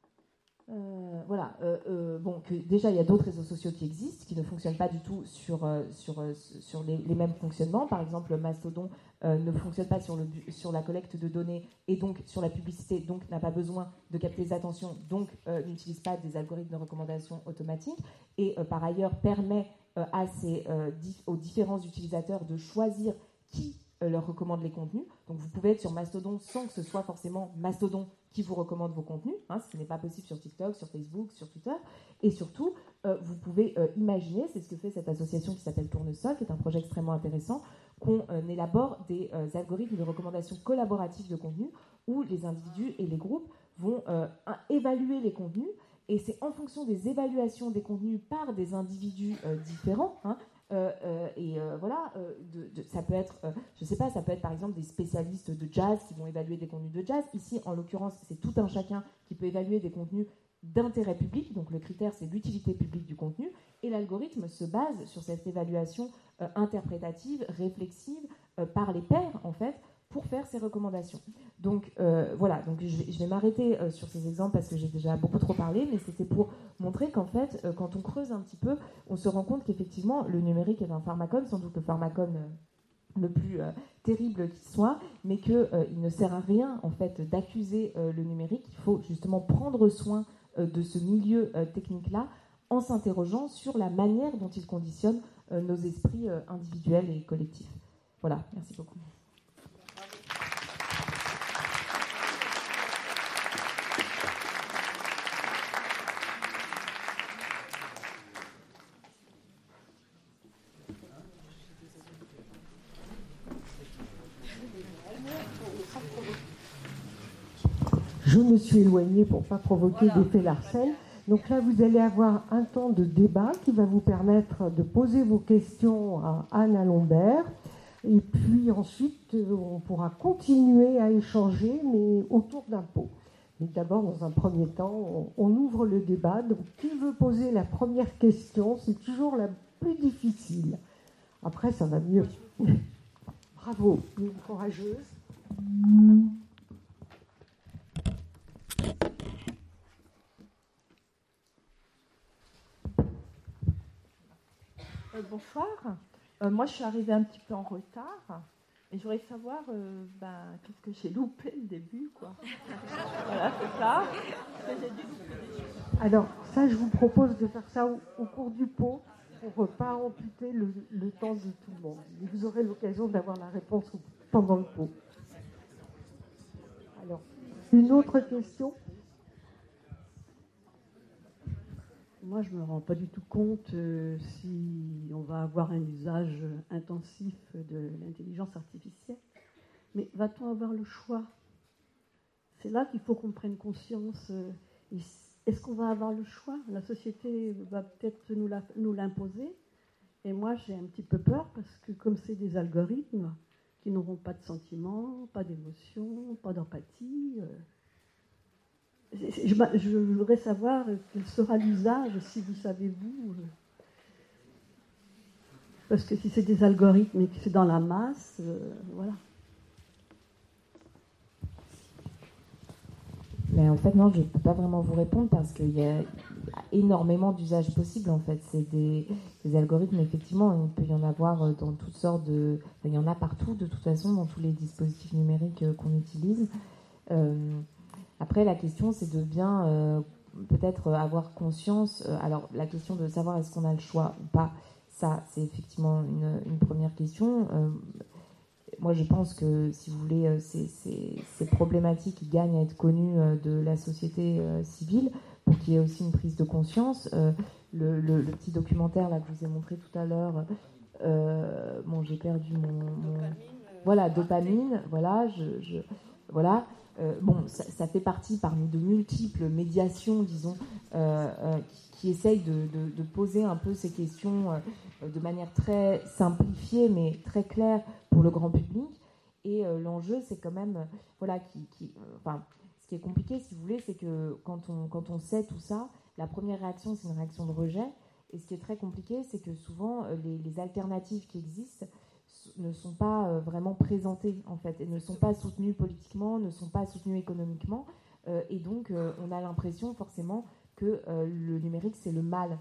Euh, voilà, euh, euh, bon, que déjà il y a d'autres réseaux sociaux qui existent, qui ne fonctionnent pas du tout sur, euh, sur, euh, sur les, les mêmes fonctionnements. Par exemple, Mastodon euh, ne fonctionne pas sur, le, sur la collecte de données et donc sur la publicité, donc n'a pas besoin de capter les attentions, donc euh, n'utilise pas des algorithmes de recommandation automatiques et euh, par ailleurs permet euh, à ces, euh, dif- aux différents utilisateurs de choisir qui euh, leur recommande les contenus. Donc vous pouvez être sur Mastodon sans que ce soit forcément Mastodon qui vous recommande vos contenus, hein, ce qui n'est pas possible sur TikTok, sur Facebook, sur Twitter. Et surtout, euh, vous pouvez euh, imaginer, c'est ce que fait cette association qui s'appelle Tournesol, qui est un projet extrêmement intéressant, qu'on euh, élabore des euh, algorithmes de recommandation collaborative de contenu où les individus et les groupes vont euh, un, évaluer les contenus. Et c'est en fonction des évaluations des contenus par des individus euh, différents, hein, Euh, euh, et euh, voilà, euh, de, de, ça peut être, euh, je sais pas, ça peut être par exemple des spécialistes de jazz qui vont évaluer des contenus de jazz. Ici, en l'occurrence, c'est tout un chacun qui peut évaluer des contenus d'intérêt public. Donc le critère, c'est l'utilité publique du contenu. Et l'algorithme se base sur cette évaluation euh, interprétative, réflexive, euh, par les pairs, en fait, pour faire ces recommandations. Donc euh, voilà, donc je vais, je vais m'arrêter euh, sur ces exemples parce que j'ai déjà beaucoup trop parlé, mais c'était pour montrer qu'en fait, euh, quand on creuse un petit peu, on se rend compte qu'effectivement, le numérique est un pharmacone, sans doute le pharmacone euh, le plus euh, terrible qui soit, mais qu'il euh, ne sert à rien en fait d'accuser euh, le numérique. Il faut justement prendre soin euh, de ce milieu euh, technique-là en s'interrogeant sur la manière dont il conditionne euh, nos esprits euh, individuels et collectifs. Voilà, merci beaucoup. Je me suis éloignée pour ne pas provoquer d'effet Larsen. Donc là, vous allez avoir un temps de débat qui va vous permettre de poser vos questions à Anne Lombert. Et puis ensuite, on pourra continuer à échanger, mais autour d'un pot. Mais d'abord, dans un premier temps, on, on ouvre le débat. Donc, qui veut poser la première question? C'est toujours la plus difficile. Après, ça va mieux. Bravo, une courageuse. Euh, bonsoir. Euh, moi, je suis arrivée un petit peu en retard. Et je voudrais savoir euh, ben, qu'est-ce que j'ai loupé le début, quoi. Voilà, c'est ça. J'ai dû louper des choses. Alors, ça, je vous propose de faire ça au, au cours du pot pour ne pas amputer le, le temps de tout le monde. Et vous aurez l'occasion d'avoir la réponse pendant le pot. Alors, une autre question? Moi, je ne me rends pas du tout compte euh, si on va avoir un usage intensif de l'intelligence artificielle. Mais va-t-on avoir le choix? C'est là qu'il faut qu'on prenne conscience. Euh, est-ce qu'on va avoir le choix? La société va peut-être nous, la, nous l'imposer. Et moi, j'ai un petit peu peur parce que comme c'est des algorithmes qui n'auront pas de sentiments, pas d'émotions, pas d'empathie... Euh, Je, je voudrais savoir quel sera l'usage, si vous savez vous. Parce que si c'est des algorithmes et que c'est dans la masse, euh, voilà. Mais en fait, non, je ne peux pas vraiment vous répondre parce qu'il y a énormément d'usages possibles. En fait, c'est des, des algorithmes, effectivement, il peut y en avoir dans toutes sortes de. Enfin, il y en a partout, de toute façon, dans tous les dispositifs numériques qu'on utilise. Euh, Après, la question, c'est de bien euh, peut-être avoir conscience. Euh, alors, la question de savoir est-ce qu'on a le choix ou pas, ça, c'est effectivement une, une première question. Euh, moi, je pense que, si vous voulez, euh, ces, ces, ces problématiques gagnent à être connues euh, de la société euh, civile pour qu'il y ait aussi une prise de conscience. Euh, le, le, le petit documentaire là que je vous ai montré tout à l'heure, euh, bon, j'ai perdu mon, mon... Dopamine, voilà, dopamine. Voilà, je, je voilà. Euh, bon, ça, ça fait partie parmi de multiples médiations, disons, euh, euh, qui, qui essayent de, de, de poser un peu ces questions euh, de manière très simplifiée, mais très claire pour le grand public. Et euh, l'enjeu, c'est quand même, euh, voilà, qui, qui, euh, enfin, ce qui est compliqué, si vous voulez, c'est que quand on, quand on sait tout ça, la première réaction, c'est une réaction de rejet. Et ce qui est très compliqué, c'est que souvent, euh, les, les alternatives qui existent ne sont pas euh, vraiment présentées en fait, et ne sont pas soutenues politiquement, ne sont pas soutenues économiquement, euh, et donc euh, on a l'impression forcément que euh, le numérique c'est le mal.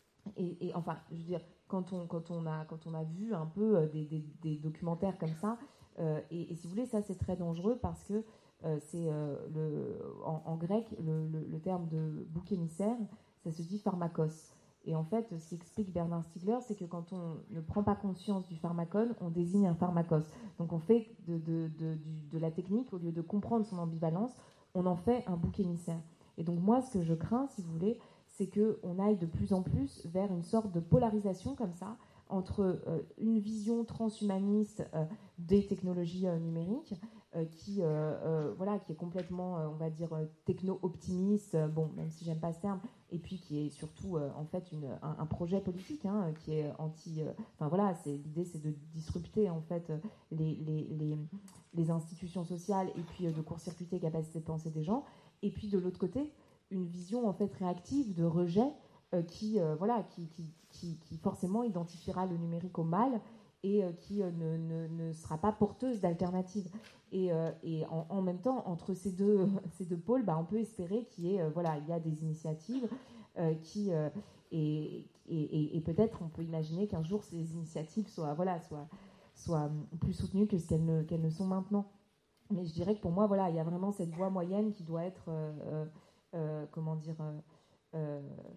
Et, et enfin, je veux dire, quand on, quand on, a, quand on a vu un peu euh, des, des, des documentaires comme ça, euh, et, et si vous voulez, ça c'est très dangereux parce que euh, c'est euh, le, en, en grec, le, le, le terme de bouc émissaire, ça se dit pharmakos. Et en fait, ce qu'explique Bernard Stiegler, c'est que quand on ne prend pas conscience du pharmacone, on désigne un pharmakos. Donc on fait de, de, de, de la technique, au lieu de comprendre son ambivalence, on en fait un bouc émissaire. Et donc moi, ce que je crains, si vous voulez, c'est qu'on aille de plus en plus vers une sorte de polarisation comme ça, entre euh, une vision transhumaniste euh, des technologies euh, numériques, euh, qui, euh, euh, voilà, qui est complètement, euh, on va dire, euh, techno-optimiste, euh, bon, même si j'aime pas ce terme, et puis qui est surtout, euh, en fait, une, un, un projet politique, hein, qui est anti... Euh, enfin voilà, c'est, l'idée c'est de disrupter, en fait, les, les, les, les institutions sociales, et puis euh, de court-circuiter les capacités de pensée des gens, et puis de l'autre côté, une vision, en fait, réactive de rejet, euh, qui, euh, voilà, qui, qui, qui, qui forcément identifiera le numérique au mal, et euh, qui euh, ne, ne, ne sera pas porteuse d'alternatives. Et, euh, et en, en même temps, entre ces deux, ces deux pôles, bah, on peut espérer qu'il y ait, euh, voilà, il y a des initiatives euh, qui, euh, et, et, et peut-être on peut imaginer qu'un jour ces initiatives soient, voilà, soient, soient plus soutenues que ce qu'elles ne, qu'elles ne sont maintenant. Mais je dirais que pour moi, voilà, il y a vraiment cette voie moyenne qui doit être, euh, euh, comment dire, euh, euh,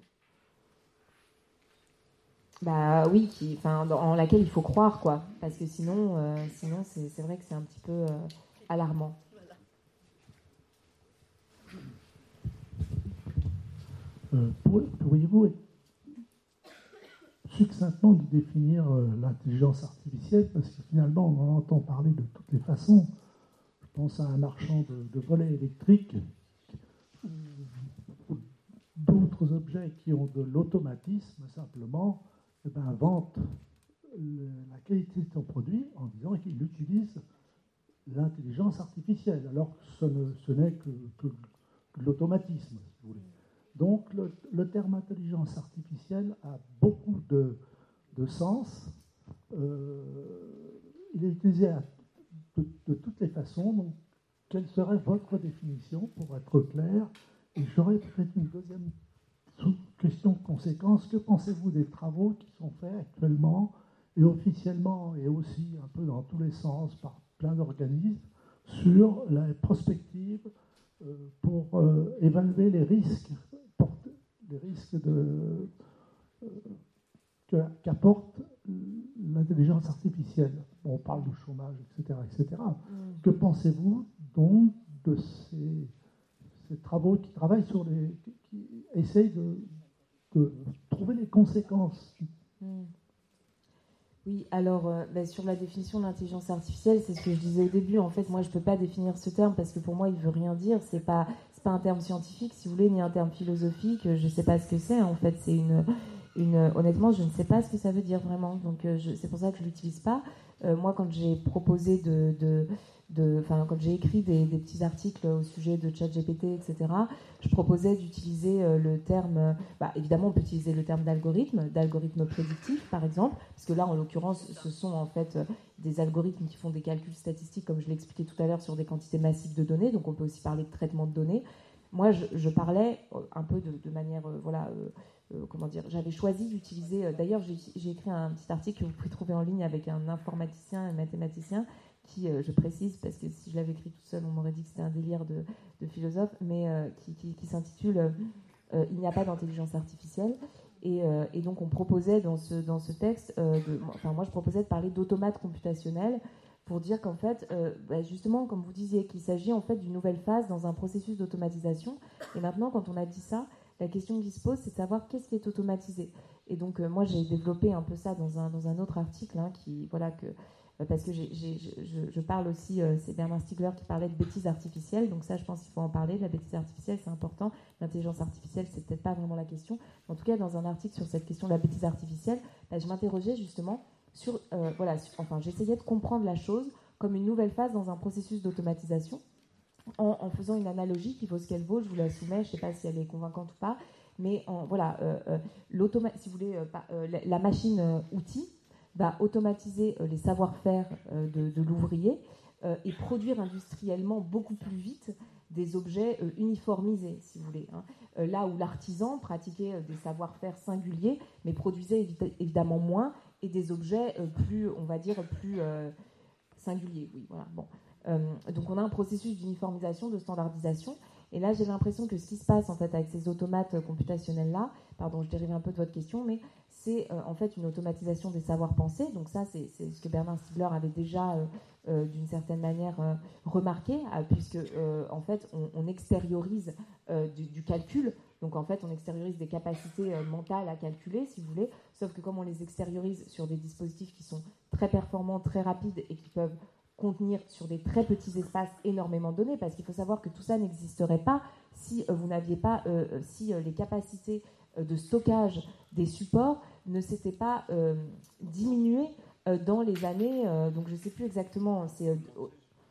bah oui, qui, enfin, dans, en laquelle il faut croire, quoi, parce que sinon, euh, sinon c'est, c'est vrai que c'est un petit peu euh, alarmant. Euh, pourriez-vous succinctement de définir euh, l'intelligence artificielle, parce que finalement on en entend parler de toutes les façons. Je pense à un marchand de, de volets électriques, ou, ou d'autres objets qui ont de l'automatisme simplement, eh ben, vantent le, la qualité de son produit en disant qu'il utilise l'intelligence artificielle, alors que ce, ne, ce n'est que, que, l'automatisme, si vous voulez. Donc le, le terme intelligence artificielle a beaucoup de, de sens. Euh, il est utilisé à, de, de toutes les façons. Donc, quelle serait votre définition pour être clair? Et j'aurais peut-être une deuxième question de conséquence. Que pensez-vous des travaux qui sont faits actuellement et officiellement et aussi un peu dans tous les sens par plein d'organismes sur la prospective euh, pour euh, évaluer les risques, les risques de, euh, qu'apporte l'intelligence artificielle? Bon, on parle du chômage, et cetera, et cetera. Mm. Que pensez-vous donc de ces, ces travaux qui travaillent sur les, qui, qui essayent de, de trouver les conséquences? Mm. Oui, alors euh, bah, sur la définition de l'intelligence artificielle, c'est ce que je disais au début. En fait, moi, je ne peux pas définir ce terme parce que pour moi, il ne veut rien dire. Ce n'est pas, c'est pas un terme scientifique, si vous voulez, ni un terme philosophique. Je ne sais pas ce que c'est. En fait, c'est une, une... Honnêtement, je ne sais pas ce que ça veut dire vraiment. Donc, euh, je, c'est pour ça que je ne l'utilise pas. Euh, moi, quand j'ai proposé de... de De, enfin, quand j'ai écrit des, des petits articles au sujet de ChatGPT, et cetera, je proposais d'utiliser euh, le terme, euh, bah, évidemment on peut utiliser le terme d'algorithme, d'algorithme prédictif par exemple, parce que là en l'occurrence ce sont en fait euh, des algorithmes qui font des calculs statistiques, comme je l'ai expliqué tout à l'heure, sur des quantités massives de données, donc on peut aussi parler de traitement de données. Moi je, je parlais un peu de, de manière, euh, voilà, euh, euh, comment dire, j'avais choisi d'utiliser, euh, d'ailleurs j'ai, j'ai écrit un petit article que vous pouvez trouver en ligne avec un informaticien et un mathématicien, qui, euh, je précise, parce que si je l'avais écrit toute seule, on m'aurait dit que c'était un délire de, de philosophe, mais euh, qui, qui, qui s'intitule euh, « Il n'y a pas d'intelligence artificielle ». Et, euh, et donc on proposait dans ce, dans ce texte, euh, de, enfin moi je proposais de parler d'automates computationnels pour dire qu'en fait, euh, bah justement, comme vous disiez, qu'il s'agit en fait d'une nouvelle phase dans un processus d'automatisation. Et maintenant, quand on a dit ça, la question qui se pose, c'est de savoir qu'est-ce qui est automatisé. Et donc euh, moi j'ai développé un peu ça dans un, dans un autre article, hein, qui, voilà, que... parce que j'ai, j'ai, je, je parle aussi, euh, c'est Bernard Stiegler qui parlait de bêtises artificielles, donc ça je pense qu'il faut en parler, la bêtise artificielle c'est important, l'intelligence artificielle c'est peut-être pas vraiment la question, en tout cas dans un article sur cette question de la bêtise artificielle, bah, je m'interrogeais justement sur, euh, voilà, sur, enfin j'essayais de comprendre la chose comme une nouvelle phase dans un processus d'automatisation, en, en faisant une analogie qui vaut ce qu'elle vaut, je vous la soumets, je ne sais pas si elle est convaincante ou pas, mais en, voilà, euh, euh, l'automa- si vous voulez, euh, pas, euh, la, la machine euh, outil va automatiser euh, les savoir-faire euh, de, de l'ouvrier euh, et produire industriellement beaucoup plus vite des objets euh, uniformisés, si vous voulez. Hein. Euh, là où l'artisan pratiquait euh, des savoir-faire singuliers, mais produisait évi- évidemment moins, et des objets euh, plus, on va dire, plus euh, singuliers. Oui, voilà. Bon. Euh, donc on a un processus d'uniformisation, de standardisation. Et là, j'ai l'impression que ce qui se passe en fait avec ces automates computationnels-là, pardon, je dérive un peu de votre question, mais c'est euh, en fait une automatisation des savoirs-pensés. Donc ça, c'est, c'est ce que Bernard Stiegler avait déjà, euh, euh, d'une certaine manière, euh, remarqué, euh, puisque euh, en fait, on, on extériorise euh, du, du calcul. Donc en fait, on extériorise des capacités euh, mentales à calculer, si vous voulez. Sauf que comme on les extériorise sur des dispositifs qui sont très performants, très rapides et qui peuvent contenir sur des très petits espaces énormément de données, parce qu'il faut savoir que tout ça n'existerait pas si euh, vous n'aviez pas, euh, si euh, les capacités euh, de stockage des supports ne s'étaient pas euh, diminuées euh, dans les années, euh, donc je ne sais plus exactement, c'est euh, comment ?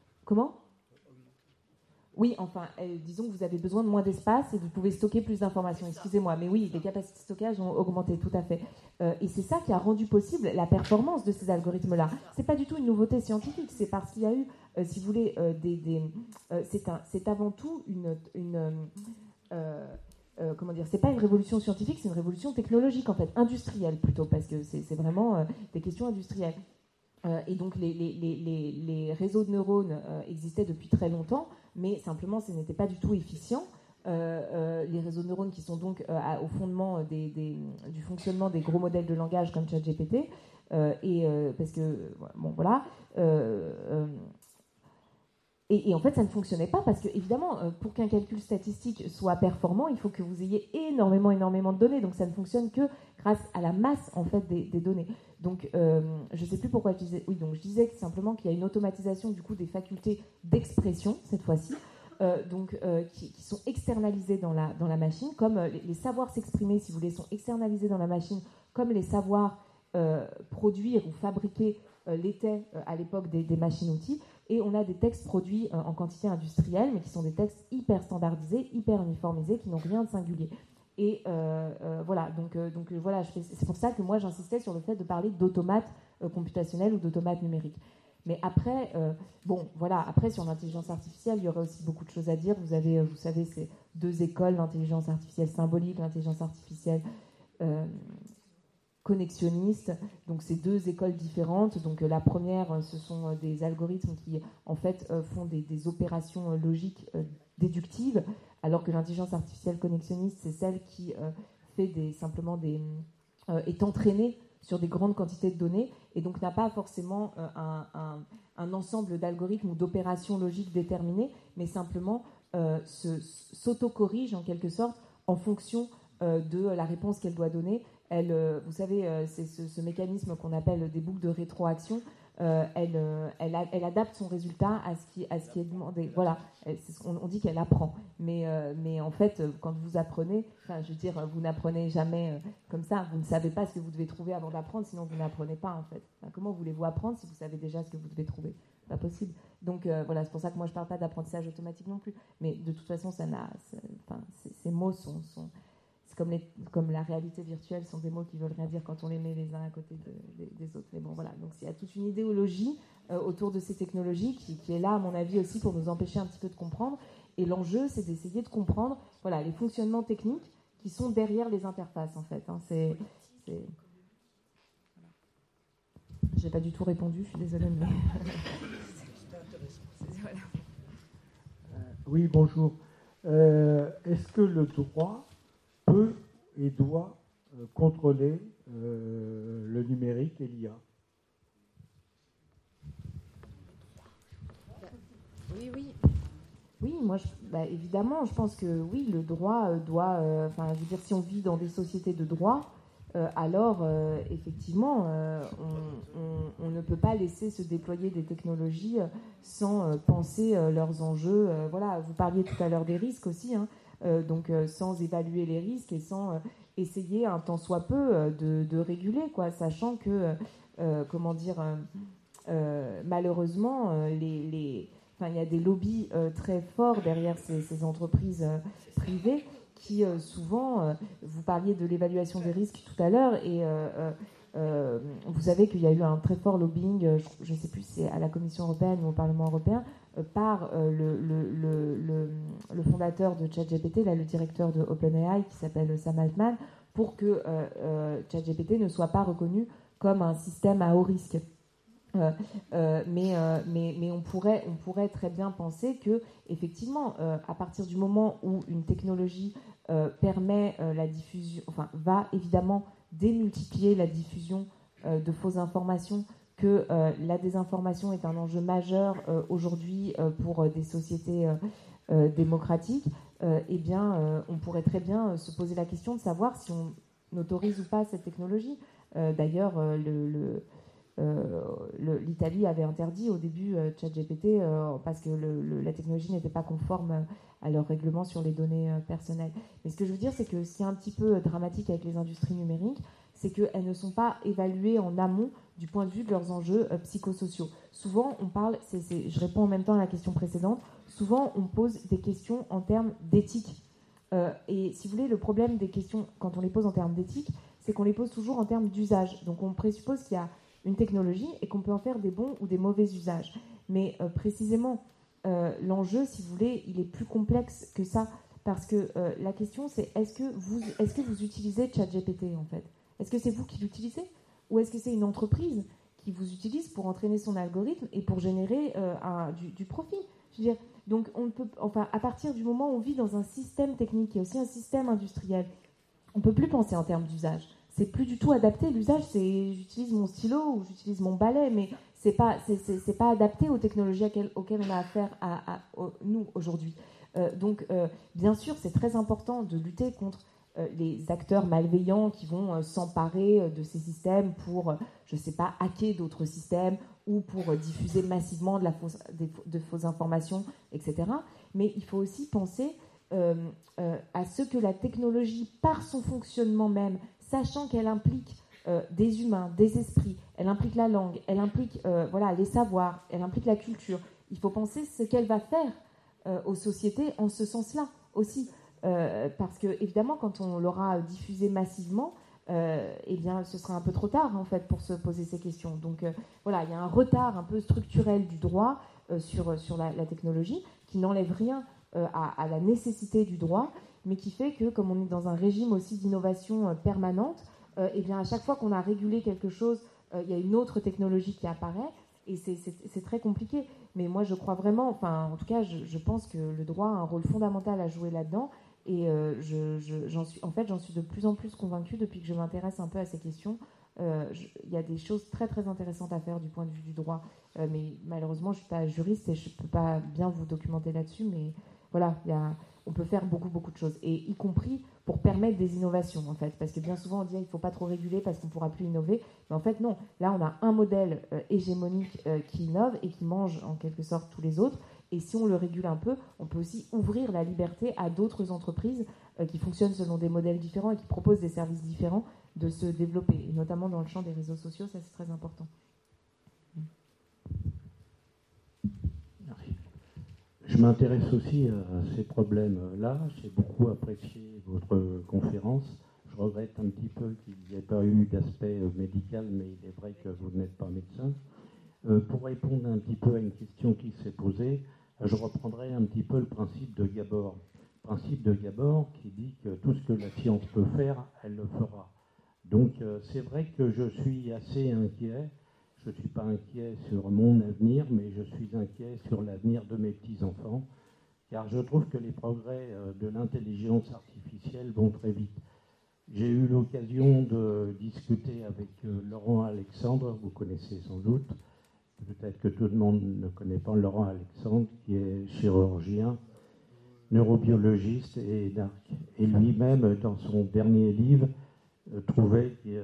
Oui, enfin, euh, disons que vous avez besoin de moins d'espace et vous pouvez stocker plus d'informations. Excusez-moi, mais oui, les capacités de stockage ont augmenté, tout à fait. Euh, et c'est ça qui a rendu possible la performance de ces algorithmes-là. C'est pas du tout une nouveauté scientifique, c'est parce qu'il y a eu, euh, si vous voulez, euh, des, des euh, c'est un, c'est avant tout une, une euh, euh, comment dire, c'est pas une révolution scientifique, c'est une révolution technologique en fait, industrielle plutôt, parce que c'est, c'est vraiment euh, des questions industrielles. Euh, et donc les, les, les, les, les réseaux de neurones euh, existaient depuis très longtemps, mais simplement ce n'était pas du tout efficient. Euh, euh, les réseaux de neurones qui sont donc euh, à, au fondement des, des, du fonctionnement des gros modèles de langage comme ChatGPT, euh, et euh, parce que bon voilà. Euh, euh, Et, et en fait, ça ne fonctionnait pas parce que, évidemment, euh, pour qu'un calcul statistique soit performant, il faut que vous ayez énormément, énormément de données. Donc, ça ne fonctionne que grâce à la masse, en fait, des, des données. Donc, euh, je ne sais plus pourquoi je disais... Oui, donc je disais que simplement qu'il y a une automatisation, du coup, des facultés d'expression, cette fois-ci, euh, donc, euh, qui, qui sont externalisées dans la, dans la machine, comme euh, les, les savoirs s'exprimer, si vous voulez, sont externalisés dans la machine, comme les savoirs euh, produire ou fabriquer euh, l'étaient euh, à l'époque des, des machines-outils. et on a des textes produits euh, en quantité industrielle, mais qui sont des textes hyper standardisés, hyper uniformisés, qui n'ont rien de singulier. Et euh, euh, voilà, donc, euh, donc euh, voilà, je fais, c'est pour ça que moi j'insistais sur le fait de parler d'automates euh, computationnels ou d'automates numériques. Mais après, euh, bon, voilà, après sur l'intelligence artificielle, il y aurait aussi beaucoup de choses à dire. Vous avez, vous savez, ces deux écoles, l'intelligence artificielle symbolique, l'intelligence artificielle euh, connexionniste. Donc, c'est deux écoles différentes. Donc, euh, la première, euh, ce sont euh, des algorithmes qui, en fait, euh, font des, des opérations euh, logiques euh, déductives, alors que l'intelligence artificielle connexionniste, c'est celle qui euh, fait des, simplement des, euh, est entraînée sur des grandes quantités de données, et donc n'a pas forcément euh, un, un, un ensemble d'algorithmes ou d'opérations logiques déterminées, mais simplement euh, se, s'auto-corrige en quelque sorte en fonction euh, de la réponse qu'elle doit donner. Elle, euh, vous savez, euh, c'est ce, ce mécanisme qu'on appelle des boucles de rétroaction. Euh, elle, euh, elle, a, elle adapte son résultat à ce qui, à ce qui est demandé. Voilà, elle, c'est ce qu'on, on dit qu'elle apprend. Mais, euh, mais en fait, quand vous apprenez, enfin, je veux dire, vous n'apprenez jamais euh, comme ça. Vous ne savez pas ce que vous devez trouver avant d'apprendre, sinon vous n'apprenez pas, en fait. Enfin, comment voulez-vous apprendre si vous savez déjà ce que vous devez trouver ? Pas possible. Donc euh, voilà, c'est pour ça que moi je ne parle pas d'apprentissage automatique non plus. Mais de toute façon, ça n'a, enfin, ces, ces mots sont... sont Comme, les, comme la réalité virtuelle sont des mots qui veulent rien dire quand on les met les uns à côté de, des, des autres. Mais bon, voilà. Donc il y a toute une idéologie euh, autour de ces technologies qui, qui est là, à mon avis, aussi pour nous empêcher un petit peu de comprendre. Et l'enjeu, c'est d'essayer de comprendre, voilà, les fonctionnements techniques qui sont derrière les interfaces, en fait. Hein. C'est, c'est... J'ai pas du tout répondu, je suis désolée. Mais... C'était intéressant. Voilà. Euh, oui, bonjour. Euh, est-ce que le droit peut et doit euh, contrôler euh, le numérique et l'I A? Oui, oui. Oui, moi, je, bah, évidemment, je pense que oui, le droit euh, doit... Enfin, euh, je veux dire, si on vit dans des sociétés de droit, euh, alors, euh, effectivement, euh, on, on, on ne peut pas laisser se déployer des technologies sans euh, penser euh, leurs enjeux. Euh, voilà, vous parliez tout à l'heure des risques aussi, hein. Euh, donc euh, sans évaluer les risques et sans euh, essayer un tant soit peu euh, de, de réguler, quoi, sachant que, euh, comment dire, euh, euh, malheureusement, euh, les, les, enfin, il y a des lobbies euh, très forts derrière ces, ces entreprises euh, privées qui euh, souvent, euh, vous parliez de l'évaluation des risques tout à l'heure, et euh, euh, euh, vous savez qu'il y a eu un très fort lobbying, euh, je ne sais plus si c'est à la Commission européenne ou au Parlement européen, euh, par euh, le, le, le, le, le fondateur de ChatGPT, là, le directeur de OpenAI, qui s'appelle Sam Altman, pour que euh, euh, ChatGPT ne soit pas reconnu comme un système à haut risque. Euh, euh, mais, euh, mais, mais on pourrait, on pourrait très bien penser que, effectivement, euh, à partir du moment où une technologie euh, permet euh, la diffusion, enfin, va évidemment démultiplier la diffusion euh, de fausses informations, que euh, la désinformation est un enjeu majeur euh, aujourd'hui euh, pour euh, des sociétés euh, euh, démocratiques, euh, eh bien, euh, on pourrait très bien euh, se poser la question de savoir si on autorise ou pas cette technologie. Euh, d'ailleurs, euh, le, le Euh, le, l'Italie avait interdit au début euh, ChatGPT euh, parce que le, le, la technologie n'était pas conforme euh, à leur règlement sur les données euh, personnelles. Mais ce que je veux dire, c'est que ce qui est un petit peu euh, dramatique avec les industries numériques, c'est qu'elles ne sont pas évaluées en amont du point de vue de leurs enjeux euh, psychosociaux. Souvent, on parle, c'est, c'est, je réponds en même temps à la question précédente, souvent on pose des questions en termes d'éthique. Euh, et si vous voulez, le problème des questions, quand on les pose en termes d'éthique, c'est qu'on les pose toujours en termes d'usage. Donc on présuppose qu'il y a une technologie et qu'on peut en faire des bons ou des mauvais usages. Mais euh, précisément, euh, l'enjeu, si vous voulez, il est plus complexe que ça, parce que euh, la question, c'est est-ce que vous, est-ce que vous utilisez ChatGPT, en fait ? Est-ce que c'est vous qui l'utilisez ? Ou est-ce que c'est une entreprise qui vous utilise pour entraîner son algorithme et pour générer euh, un, du, du profit ? Je veux dire, donc, on peut, enfin, à partir du moment où on vit dans un système technique et aussi un système industriel, on ne peut plus penser en termes d'usage. C'est plus du tout adapté. L'usage, c'est j'utilise mon stylo ou j'utilise mon balai, mais c'est pas, c'est, c'est, c'est pas adapté aux technologies auxquelles, auxquelles on a affaire à, à, à nous aujourd'hui. Euh, donc, euh, bien sûr, c'est très important de lutter contre euh, les acteurs malveillants qui vont euh, s'emparer euh, de ces systèmes pour, euh, je sais pas, hacker d'autres systèmes ou pour euh, diffuser massivement de, la fausse, des, de fausses informations, et cetera. Mais il faut aussi penser euh, euh, à ce que la technologie, par son fonctionnement même, sachant qu'elle implique euh, des humains, des esprits, elle implique la langue, elle implique euh, voilà, les savoirs, elle implique la culture, il faut penser ce qu'elle va faire euh, aux sociétés en ce sens-là aussi. Euh, parce que, évidemment, quand on l'aura diffusé massivement, euh, eh bien, ce sera un peu trop tard, en fait, pour se poser ces questions. Donc, euh, voilà, il y a un retard un peu structurel du droit euh, sur, sur la, la technologie, qui n'enlève rien euh, à, à la nécessité du droit, mais qui fait que, comme on est dans un régime aussi d'innovation euh, permanente, euh, eh bien, à chaque fois qu'on a régulé quelque chose, euh, il y a une autre technologie qui apparaît, et c'est, c'est, c'est très compliqué. Mais moi, je crois vraiment, enfin, en tout cas, je, je pense que le droit a un rôle fondamental à jouer là-dedans, et euh, je, je, j'en suis, en fait, j'en suis de plus en plus convaincue depuis que je m'intéresse un peu à ces questions. Euh, je, il y a des choses très, très intéressantes à faire du point de vue du droit, euh, mais malheureusement, je ne suis pas juriste et je ne peux pas bien vous documenter là-dessus, mais voilà, il y a, on peut faire beaucoup, beaucoup de choses, et y compris pour permettre des innovations, en fait, parce que bien souvent, on dit qu'il ne faut pas trop réguler parce qu'on ne pourra plus innover, mais en fait, non. Là, on a un modèle euh, hégémonique euh, qui innove et qui mange, en quelque sorte, tous les autres, et si on le régule un peu, on peut aussi ouvrir la liberté à d'autres entreprises euh, qui fonctionnent selon des modèles différents et qui proposent des services différents de se développer, et notamment dans le champ des réseaux sociaux, ça c'est très important. Merci. Je m'intéresse aussi à ces problèmes-là. J'ai beaucoup apprécié votre conférence. Je regrette un petit peu qu'il n'y ait pas eu d'aspect médical, mais il est vrai que vous n'êtes pas médecin. Euh, pour répondre un petit peu à une question qui s'est posée, je reprendrai un petit peu le principe de Gabor. Le principe de Gabor qui dit que tout ce que la science peut faire, elle le fera. Donc euh, c'est vrai que je suis assez inquiet. Je ne suis pas inquiet sur mon avenir, mais je suis inquiet sur l'avenir de mes petits-enfants, car je trouve que les progrès de l'intelligence artificielle vont très vite. J'ai eu l'occasion de discuter avec Laurent Alexandre, vous connaissez sans doute, peut-être que tout le monde ne connaît pas Laurent Alexandre, qui est chirurgien, neurobiologiste et dark. Et lui-même, dans son dernier livre, trouvait qu'il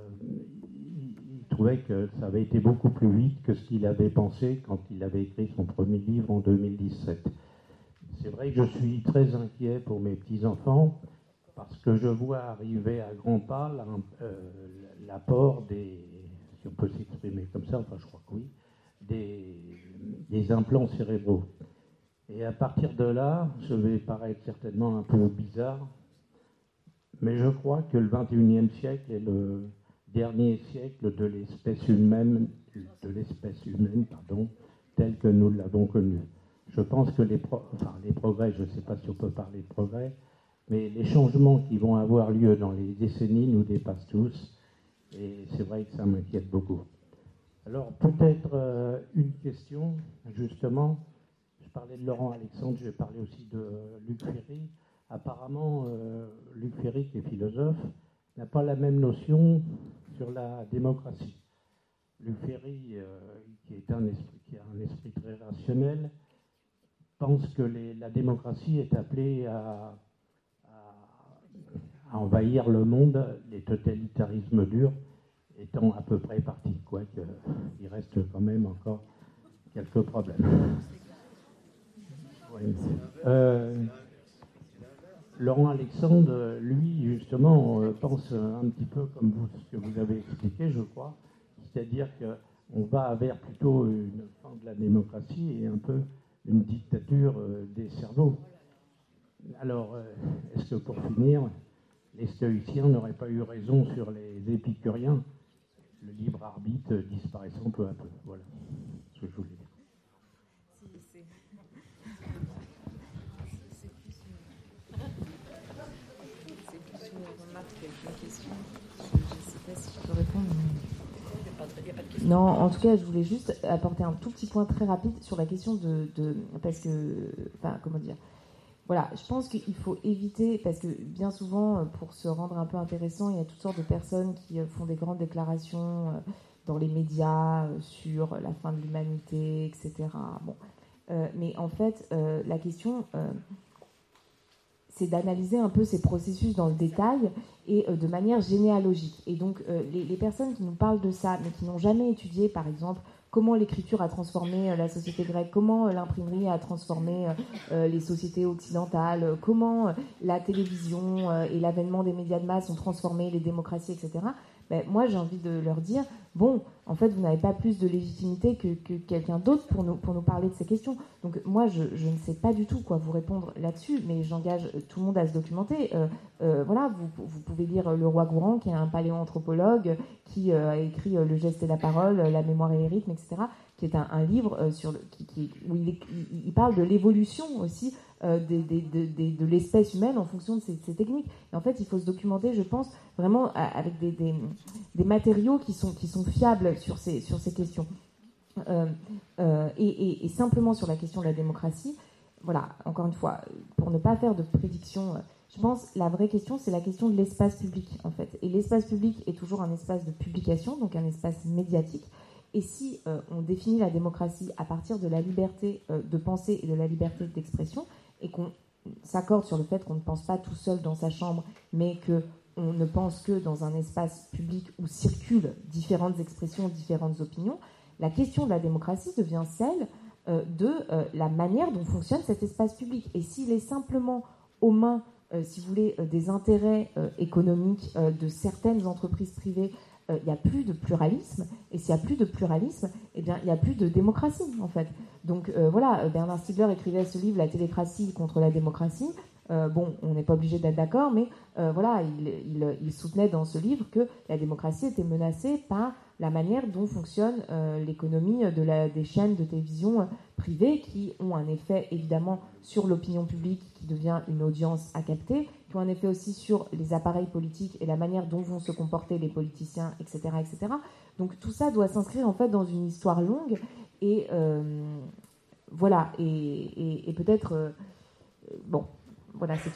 trouvait que ça avait été beaucoup plus vite que ce qu'il avait pensé quand il avait écrit son premier livre en deux mille dix-sept. C'est vrai que je suis très inquiet pour mes petits-enfants parce que je vois arriver à grands pas l'apport des, si on peut s'exprimer comme ça, enfin je crois que oui, des, des implants cérébraux. Et à partir de là, je vais paraître certainement un peu bizarre, mais je crois que le vingt et unième siècle est le dernier siècle de l'espèce humaine, de l'espèce humaine, pardon, telle que nous l'avons connue. Je pense que les, pro- enfin, les progrès, je ne sais pas si on peut parler de progrès, mais les changements qui vont avoir lieu dans les décennies nous dépassent tous, et c'est vrai que ça m'inquiète beaucoup. Alors peut-être euh, une question, justement, je parlais de Laurent Alexandre, je vais parler aussi de euh, Luc Ferry. Apparemment, euh, Luc Ferry, qui est philosophe, n'a pas la même notion sur la démocratie. Luc Ferry, euh, qui, est un esprit, qui a un esprit très rationnel, pense que les, la démocratie est appelée à, à, à envahir le monde, les totalitarismes durs étant à peu près partis, quoique il reste quand même encore quelques problèmes. Oui. Euh, Laurent Alexandre, lui, justement, pense un petit peu comme vous, ce que vous avez expliqué, je crois, c'est-à-dire qu'on va vers plutôt une fin de la démocratie et un peu une dictature des cerveaux. Alors, est-ce que pour finir, les stoïciens n'auraient pas eu raison sur les épicuriens, le libre arbitre disparaissant peu à peu? Voilà ce que je voulais dire. Non, en tout cas, je voulais juste apporter un tout petit point très rapide sur la question de, de parce que, enfin, comment dire, voilà, je pense qu'il faut éviter, parce que bien souvent, pour se rendre un peu intéressant, il y a toutes sortes de personnes qui font des grandes déclarations dans les médias sur la fin de l'humanité, et cetera. Bon, euh, mais en fait, euh, la question, euh, c'est d'analyser un peu ces processus dans le détail et euh, de manière généalogique. Et donc, euh, les, les personnes qui nous parlent de ça, mais qui n'ont jamais étudié, par exemple, comment l'écriture a transformé euh, la société grecque, comment euh, l'imprimerie a transformé euh, euh, les sociétés occidentales, euh, comment euh, la télévision euh, et l'avènement des médias de masse ont transformé les démocraties, et cetera. ben, moi j'ai envie de leur dire, bon, en fait vous n'avez pas plus de légitimité que, que quelqu'un d'autre pour nous, pour nous parler de ces questions. Donc moi je, je ne sais pas du tout quoi vous répondre là-dessus, mais j'engage tout le monde à se documenter. Euh, euh, voilà, vous, vous pouvez lire Le Roi Gourand, qui est un paléoanthropologue, qui euh, a écrit euh, Le geste et la parole, La mémoire et les rythmes, et cetera, qui est un, un livre euh, sur le, qui, qui, où il, est, il, il parle de l'évolution aussi euh, des, des, des, des, de l'espèce humaine en fonction de ces, ces techniques. Et en fait, il faut se documenter, je pense, vraiment avec des, des, des matériaux qui sont, qui sont fiables sur ces, sur ces questions. Euh, euh, et, et, et simplement sur la question de la démocratie, voilà, encore une fois, pour ne pas faire de prédictions, je pense la vraie question, c'est la question de l'espace public, en fait. Et l'espace public est toujours un espace de publication, donc un espace médiatique. Et si euh, on définit la démocratie à partir de la liberté euh, de penser et de la liberté d'expression, et qu'on s'accorde sur le fait qu'on ne pense pas tout seul dans sa chambre, mais qu'on ne pense que dans un espace public où circulent différentes expressions, différentes opinions, la question de la démocratie devient celle euh, de euh, la manière dont fonctionne cet espace public. Et s'il est simplement aux mains, euh, si vous voulez, euh, des intérêts euh, économiques euh, de certaines entreprises privées, il euh, n'y a plus de pluralisme, et s'il n'y a plus de pluralisme, eh bien, il n'y a plus de démocratie, en fait. Donc euh, voilà, Bernard Stiegler écrivait ce livre, La télécratie contre la démocratie. Euh, bon, on n'est pas obligé d'être d'accord, mais euh, voilà, il, il, il soutenait dans ce livre que la démocratie était menacée par la manière dont fonctionne euh, l'économie de la, des chaînes de télévision privées, qui ont un effet évidemment sur l'opinion publique, qui devient une audience à capter, qui ont un effet aussi sur les appareils politiques et la manière dont vont se comporter les politiciens, et cetera, et cetera. Donc tout ça doit s'inscrire en fait dans une histoire longue, et euh, voilà, et, et, et peut-être euh, bon. Voilà, c'est tout.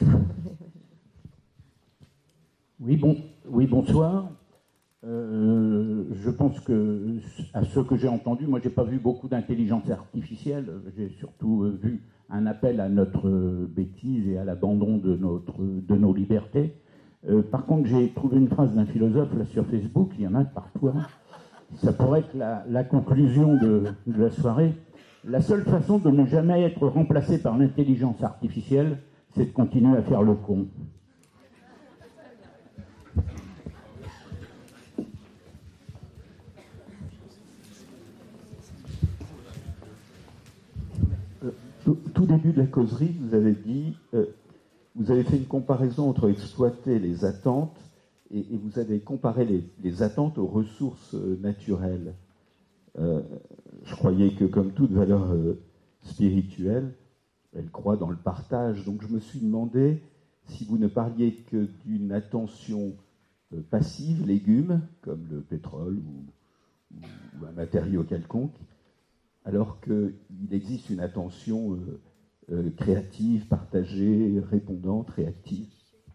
Oui, bon, oui, bonsoir. Euh, je pense que, à ce que j'ai entendu, moi, j'ai pas vu beaucoup d'intelligence artificielle. J'ai surtout vu un appel à notre bêtise et à l'abandon de notre, de nos libertés. Euh, par contre, j'ai trouvé une phrase d'un philosophe là sur Facebook. Il y en a parfois. Ça pourrait être la, la conclusion de, de la soirée. La seule façon de ne jamais être remplacé par l'intelligence artificielle, c'est de continuer à faire le con. Euh, tout, tout début de la causerie, vous avez dit, euh, vous avez fait une comparaison entre exploiter les attentes et, et vous avez comparé les, les attentes aux ressources euh, naturelles. Euh, je croyais que, comme toute valeur euh, spirituelle, elle croit dans le partage. Donc je me suis demandé si vous ne parliez que d'une attention euh, passive, légumes, comme le pétrole ou, ou, ou un matériau quelconque, alors qu'il existe une attention euh, euh, créative, partagée, répondante, réactive.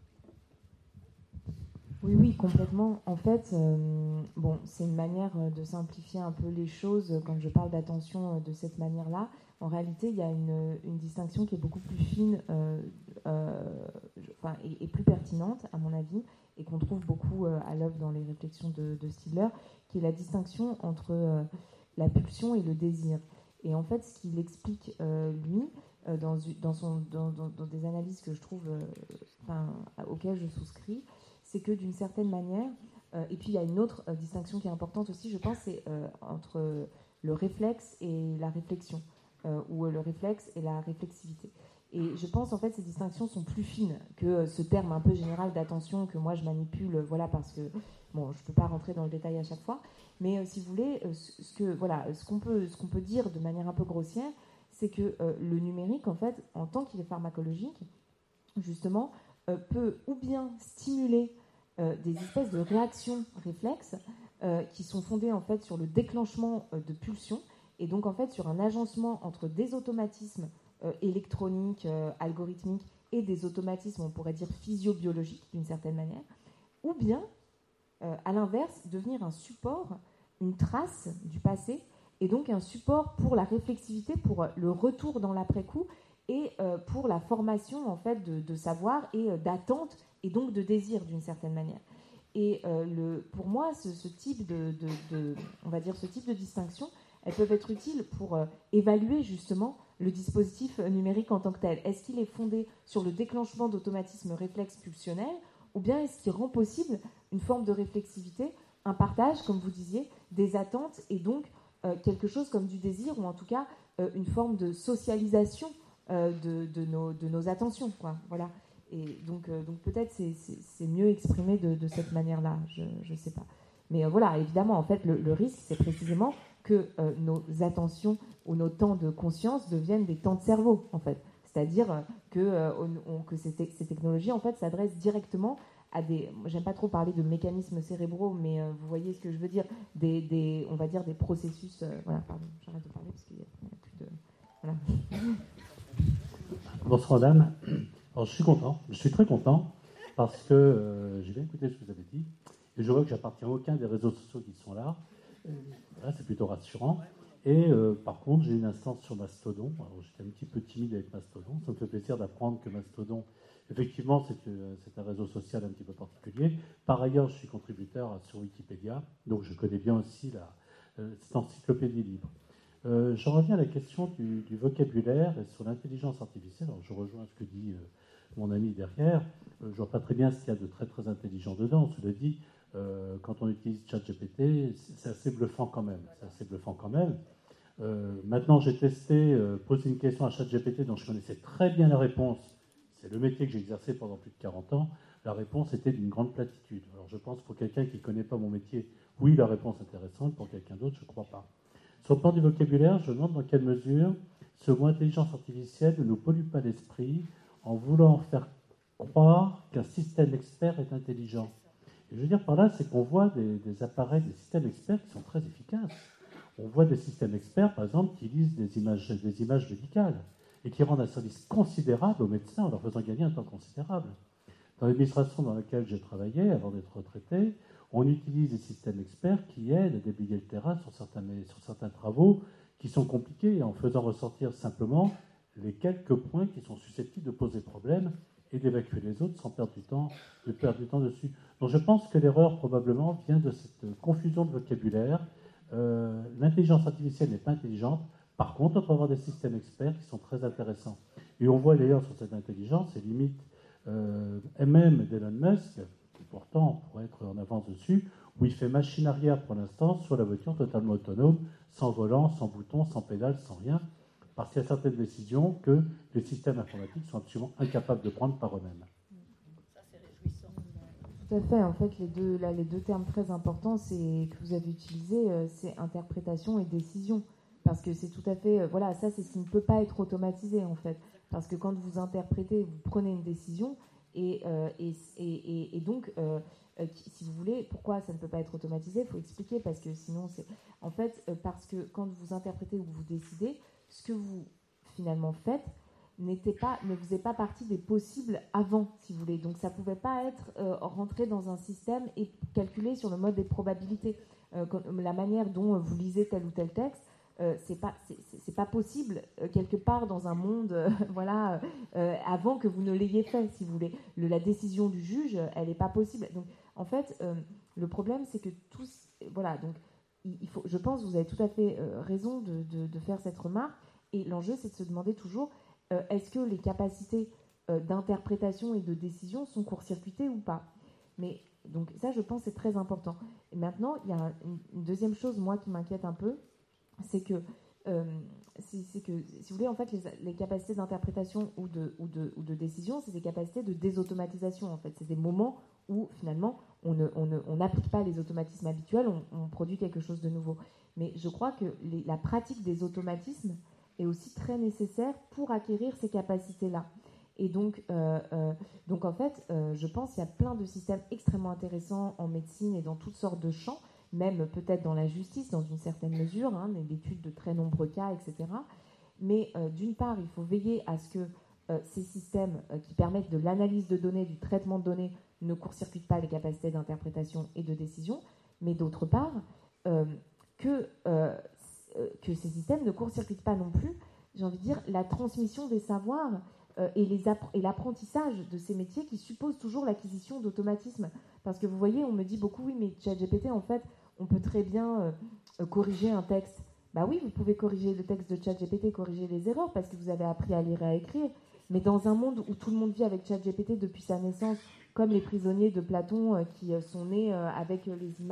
Oui, oui, complètement. En fait, euh, bon, c'est une manière de simplifier un peu les choses quand je parle d'attention de cette manière-là. En réalité, il y a une, une distinction qui est beaucoup plus fine euh, euh, enfin, et, et plus pertinente, à mon avis, et qu'on trouve beaucoup euh, à l'œuvre dans les réflexions de, de Stiegler, qui est la distinction entre euh, la pulsion et le désir. Et en fait, ce qu'il explique, euh, lui, euh, dans, dans, son, dans, dans, dans des analyses que je trouve, euh, enfin, auxquelles je souscris, c'est que d'une certaine manière, euh, et puis il y a une autre euh, distinction qui est importante aussi, je pense, c'est euh, entre le réflexe et la réflexion, euh, ou le réflexe et la réflexivité. Et je pense en fait ces distinctions sont plus fines que euh, ce terme un peu général d'attention que moi je manipule, euh, voilà, parce que bon, je ne peux pas rentrer dans le détail à chaque fois, mais euh, si vous voulez, euh, ce que voilà, ce qu'on peut, ce qu'on peut dire de manière un peu grossière, c'est que euh, le numérique en fait, en tant qu'il est pharmacologique, justement, euh, peut ou bien stimuler Euh, des espèces de réactions réflexes euh, qui sont fondées en fait sur le déclenchement euh, de pulsions et donc en fait sur un agencement entre des automatismes euh, électroniques, euh, algorithmiques et des automatismes, on pourrait dire physiobiologiques d'une certaine manière, ou bien euh, à l'inverse devenir un support, une trace du passé et donc un support pour la réflexivité, pour le retour dans l'après-coup et euh, pour la formation en fait de, de savoir et euh, d'attente et donc de désir d'une certaine manière. Et euh, le, pour moi, ce, ce type de, de, de, on va dire ce type de distinction, elles peuvent être utiles pour euh, évaluer justement le dispositif numérique en tant que tel. Est-ce qu'il est fondé sur le déclenchement d'automatismes réflexes pulsionnels, ou bien est-ce qu'il rend possible une forme de réflexivité un partage, comme vous disiez, des attentes et donc euh, quelque chose comme du désir ou en tout cas euh, une forme de socialisation euh, de, de, nos, de nos attentions, quoi. Voilà. Et donc, euh, donc peut-être c'est, c'est, c'est mieux exprimé de, de cette manière-là, je ne sais pas. Mais euh, voilà, évidemment, en fait, le, le risque, c'est précisément que euh, nos attentions ou nos temps de conscience deviennent des temps de cerveau, en fait. C'est-à-dire euh, que, euh, on, on, que ces, te- ces technologies, en fait, s'adressent directement à des... J'aime pas trop parler de mécanismes cérébraux, mais euh, vous voyez ce que je veux dire, des, des, on va dire des processus... Euh, voilà, pardon, j'arrête de parler parce qu'il n'y a, il y a plus de... Voilà. Bonsoir, madame. Alors, je suis content, je suis très content, parce que euh, j'ai bien écouté ce que vous avez dit, et je vois que j'appartiens à aucun des réseaux sociaux qui sont là. Voilà, c'est plutôt rassurant. Et euh, par contre, j'ai une instance sur Mastodon. Alors, j'étais un petit peu timide avec Mastodon. Ça me fait plaisir d'apprendre que Mastodon, effectivement, c'est, euh, c'est un réseau social un petit peu particulier. Par ailleurs, je suis contributeur sur Wikipédia, donc je connais bien aussi la, euh, cette encyclopédie libre. Euh, j'en reviens à la question du, du vocabulaire et sur l'intelligence artificielle. Alors, je rejoins ce que dit euh, mon ami derrière. Euh, je ne vois pas très bien ce qu'il y a de très très intelligent dedans. Cela dit, euh, quand on utilise ChatGPT, c'est assez bluffant quand même. C'est assez bluffant quand même. Euh, maintenant, j'ai testé, euh, posé une question à ChatGPT dont je connaissais très bien la réponse. C'est le métier que j'ai exercé pendant plus de quarante ans. La réponse était d'une grande platitude. Alors, je pense pour quelqu'un qui ne connaît pas mon métier, oui, la réponse est intéressante. Pour quelqu'un d'autre, je ne crois pas. Sur le plan du vocabulaire, je me demande dans quelle mesure ce mot intelligence artificielle ne nous pollue pas l'esprit en voulant faire croire qu'un système expert est intelligent. Et je veux dire par là, c'est qu'on voit des, des appareils, des systèmes experts qui sont très efficaces. On voit des systèmes experts, par exemple, qui lisent des images, des images médicales et qui rendent un service considérable aux médecins en leur faisant gagner un temps considérable. Dans l'administration dans laquelle j'ai travaillé, avant d'être retraité, on utilise des systèmes experts qui aident à déblayer le terrain sur certains, sur certains travaux qui sont compliqués en faisant ressortir simplement les quelques points qui sont susceptibles de poser problème et d'évacuer les autres sans perdre du temps, de perdre du temps dessus. Donc je pense que l'erreur probablement vient de cette confusion de vocabulaire. Euh, l'intelligence artificielle n'est pas intelligente. Par contre, on peut avoir des systèmes experts qui sont très intéressants. Et on voit d'ailleurs sur cette intelligence, les limites euh, même d'Elon Musk, qui pourtant pourrait être en avance dessus, où il fait machine arrière pour l'instant sur la voiture totalement autonome, sans volant, sans bouton, sans pédale, sans rien, parce qu'il y a certaines décisions que les systèmes informatiques sont absolument incapables de prendre par eux-mêmes. Ça, c'est réjouissant. Tout à fait. En fait, les deux, là, les deux termes très importants c'est, que vous avez utilisés, euh, c'est interprétation et décision. Parce que c'est tout à fait... Euh, voilà, ça, c'est ce qui ne peut pas être automatisé, en fait. Parce que quand vous interprétez, vous prenez une décision, et, euh, et, et, et donc, euh, euh, si vous voulez, pourquoi ça ne peut pas être automatisé ? Il faut expliquer, parce que sinon, c'est... En fait, euh, parce que quand vous interprétez ou vous décidez, ce que vous, finalement, faites, n'était pas, ne faisait pas partie des possibles avant, si vous voulez. Donc ça ne pouvait pas être euh, rentré dans un système et calculé sur le mode des probabilités. Euh, quand, la manière dont vous lisez tel ou tel texte, euh, c'est pas, c'est, c'est pas possible euh, quelque part dans un monde, euh, voilà, euh, avant que vous ne l'ayez fait, si vous voulez. Le, la décision du juge, elle n'est pas possible. Donc en fait, euh, le problème, c'est que tous, voilà, donc il, il faut, je pense, vous avez tout à fait euh, raison de, de, de faire cette remarque. Et l'enjeu, c'est de se demander toujours. Euh, est-ce que les capacités euh, d'interprétation et de décision sont court-circuitées ou pas ? Mais donc ça, je pense, c'est très important. Et maintenant, il y a un, une, une deuxième chose, moi, qui m'inquiète un peu, c'est que, euh, c'est, c'est que si vous voulez, en fait, les, les capacités d'interprétation ou de, ou, de, ou de décision, c'est des capacités de désautomatisation, en fait. C'est des moments où, finalement, on ne, on ne, on n'applique pas les automatismes habituels, on, on produit quelque chose de nouveau. Mais je crois que les, la pratique des automatismes est aussi très nécessaire pour acquérir ces capacités-là. Et donc, euh, euh, donc en fait, euh, je pense qu'il y a plein de systèmes extrêmement intéressants en médecine et dans toutes sortes de champs, même peut-être dans la justice, dans une certaine mesure, hein, l'étude de très nombreux cas, et cetera. Mais euh, d'une part, il faut veiller à ce que euh, ces systèmes euh, qui permettent de l'analyse de données, du traitement de données, ne court-circuitent pas les capacités d'interprétation et de décision. Mais d'autre part, euh, que... Euh, que ces systèmes ne court-circuitent pas non plus, j'ai envie de dire, la transmission des savoirs euh, et, les appre- et l'apprentissage de ces métiers qui supposent toujours l'acquisition d'automatismes. Parce que vous voyez, on me dit beaucoup, oui, mais ChatGPT, en fait, on peut très bien euh, corriger un texte. Bah oui, vous pouvez corriger le texte de ChatGPT, corriger les erreurs, parce que vous avez appris à lire et à écrire. Mais dans un monde où tout le monde vit avec ChatGPT depuis sa naissance, comme les prisonniers de Platon euh, qui euh, sont nés euh, avec euh, les images,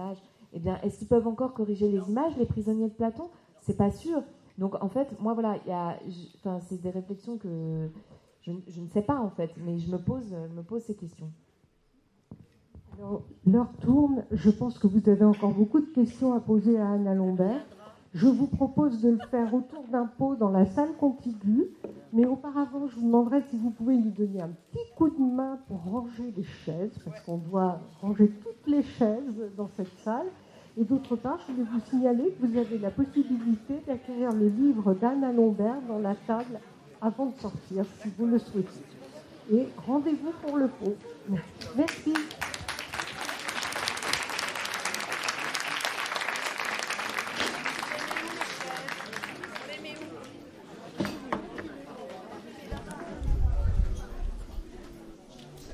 Eh bien, est-ce qu'ils peuvent encore corriger les images, les prisonniers de Platon ? C'est pas sûr. Donc, en fait, moi, voilà, il y a, enfin, c'est des réflexions que je, je ne sais pas, en fait, mais je me pose, je me pose ces questions. Alors, l'heure tourne. Je pense que vous avez encore beaucoup de questions à poser à Anna Lombert. Je vous propose de le faire autour d'un pot dans la salle contiguë. Mais auparavant, je vous demanderai si vous pouvez nous donner un petit coup de main pour ranger les chaises, parce qu'on doit ranger toutes les chaises dans cette salle. Et d'autre part, je voulais vous signaler que vous avez la possibilité d'acquérir le livre d'Anna Lombert dans la table avant de sortir, si vous le souhaitez. Et rendez-vous pour le pot. Merci.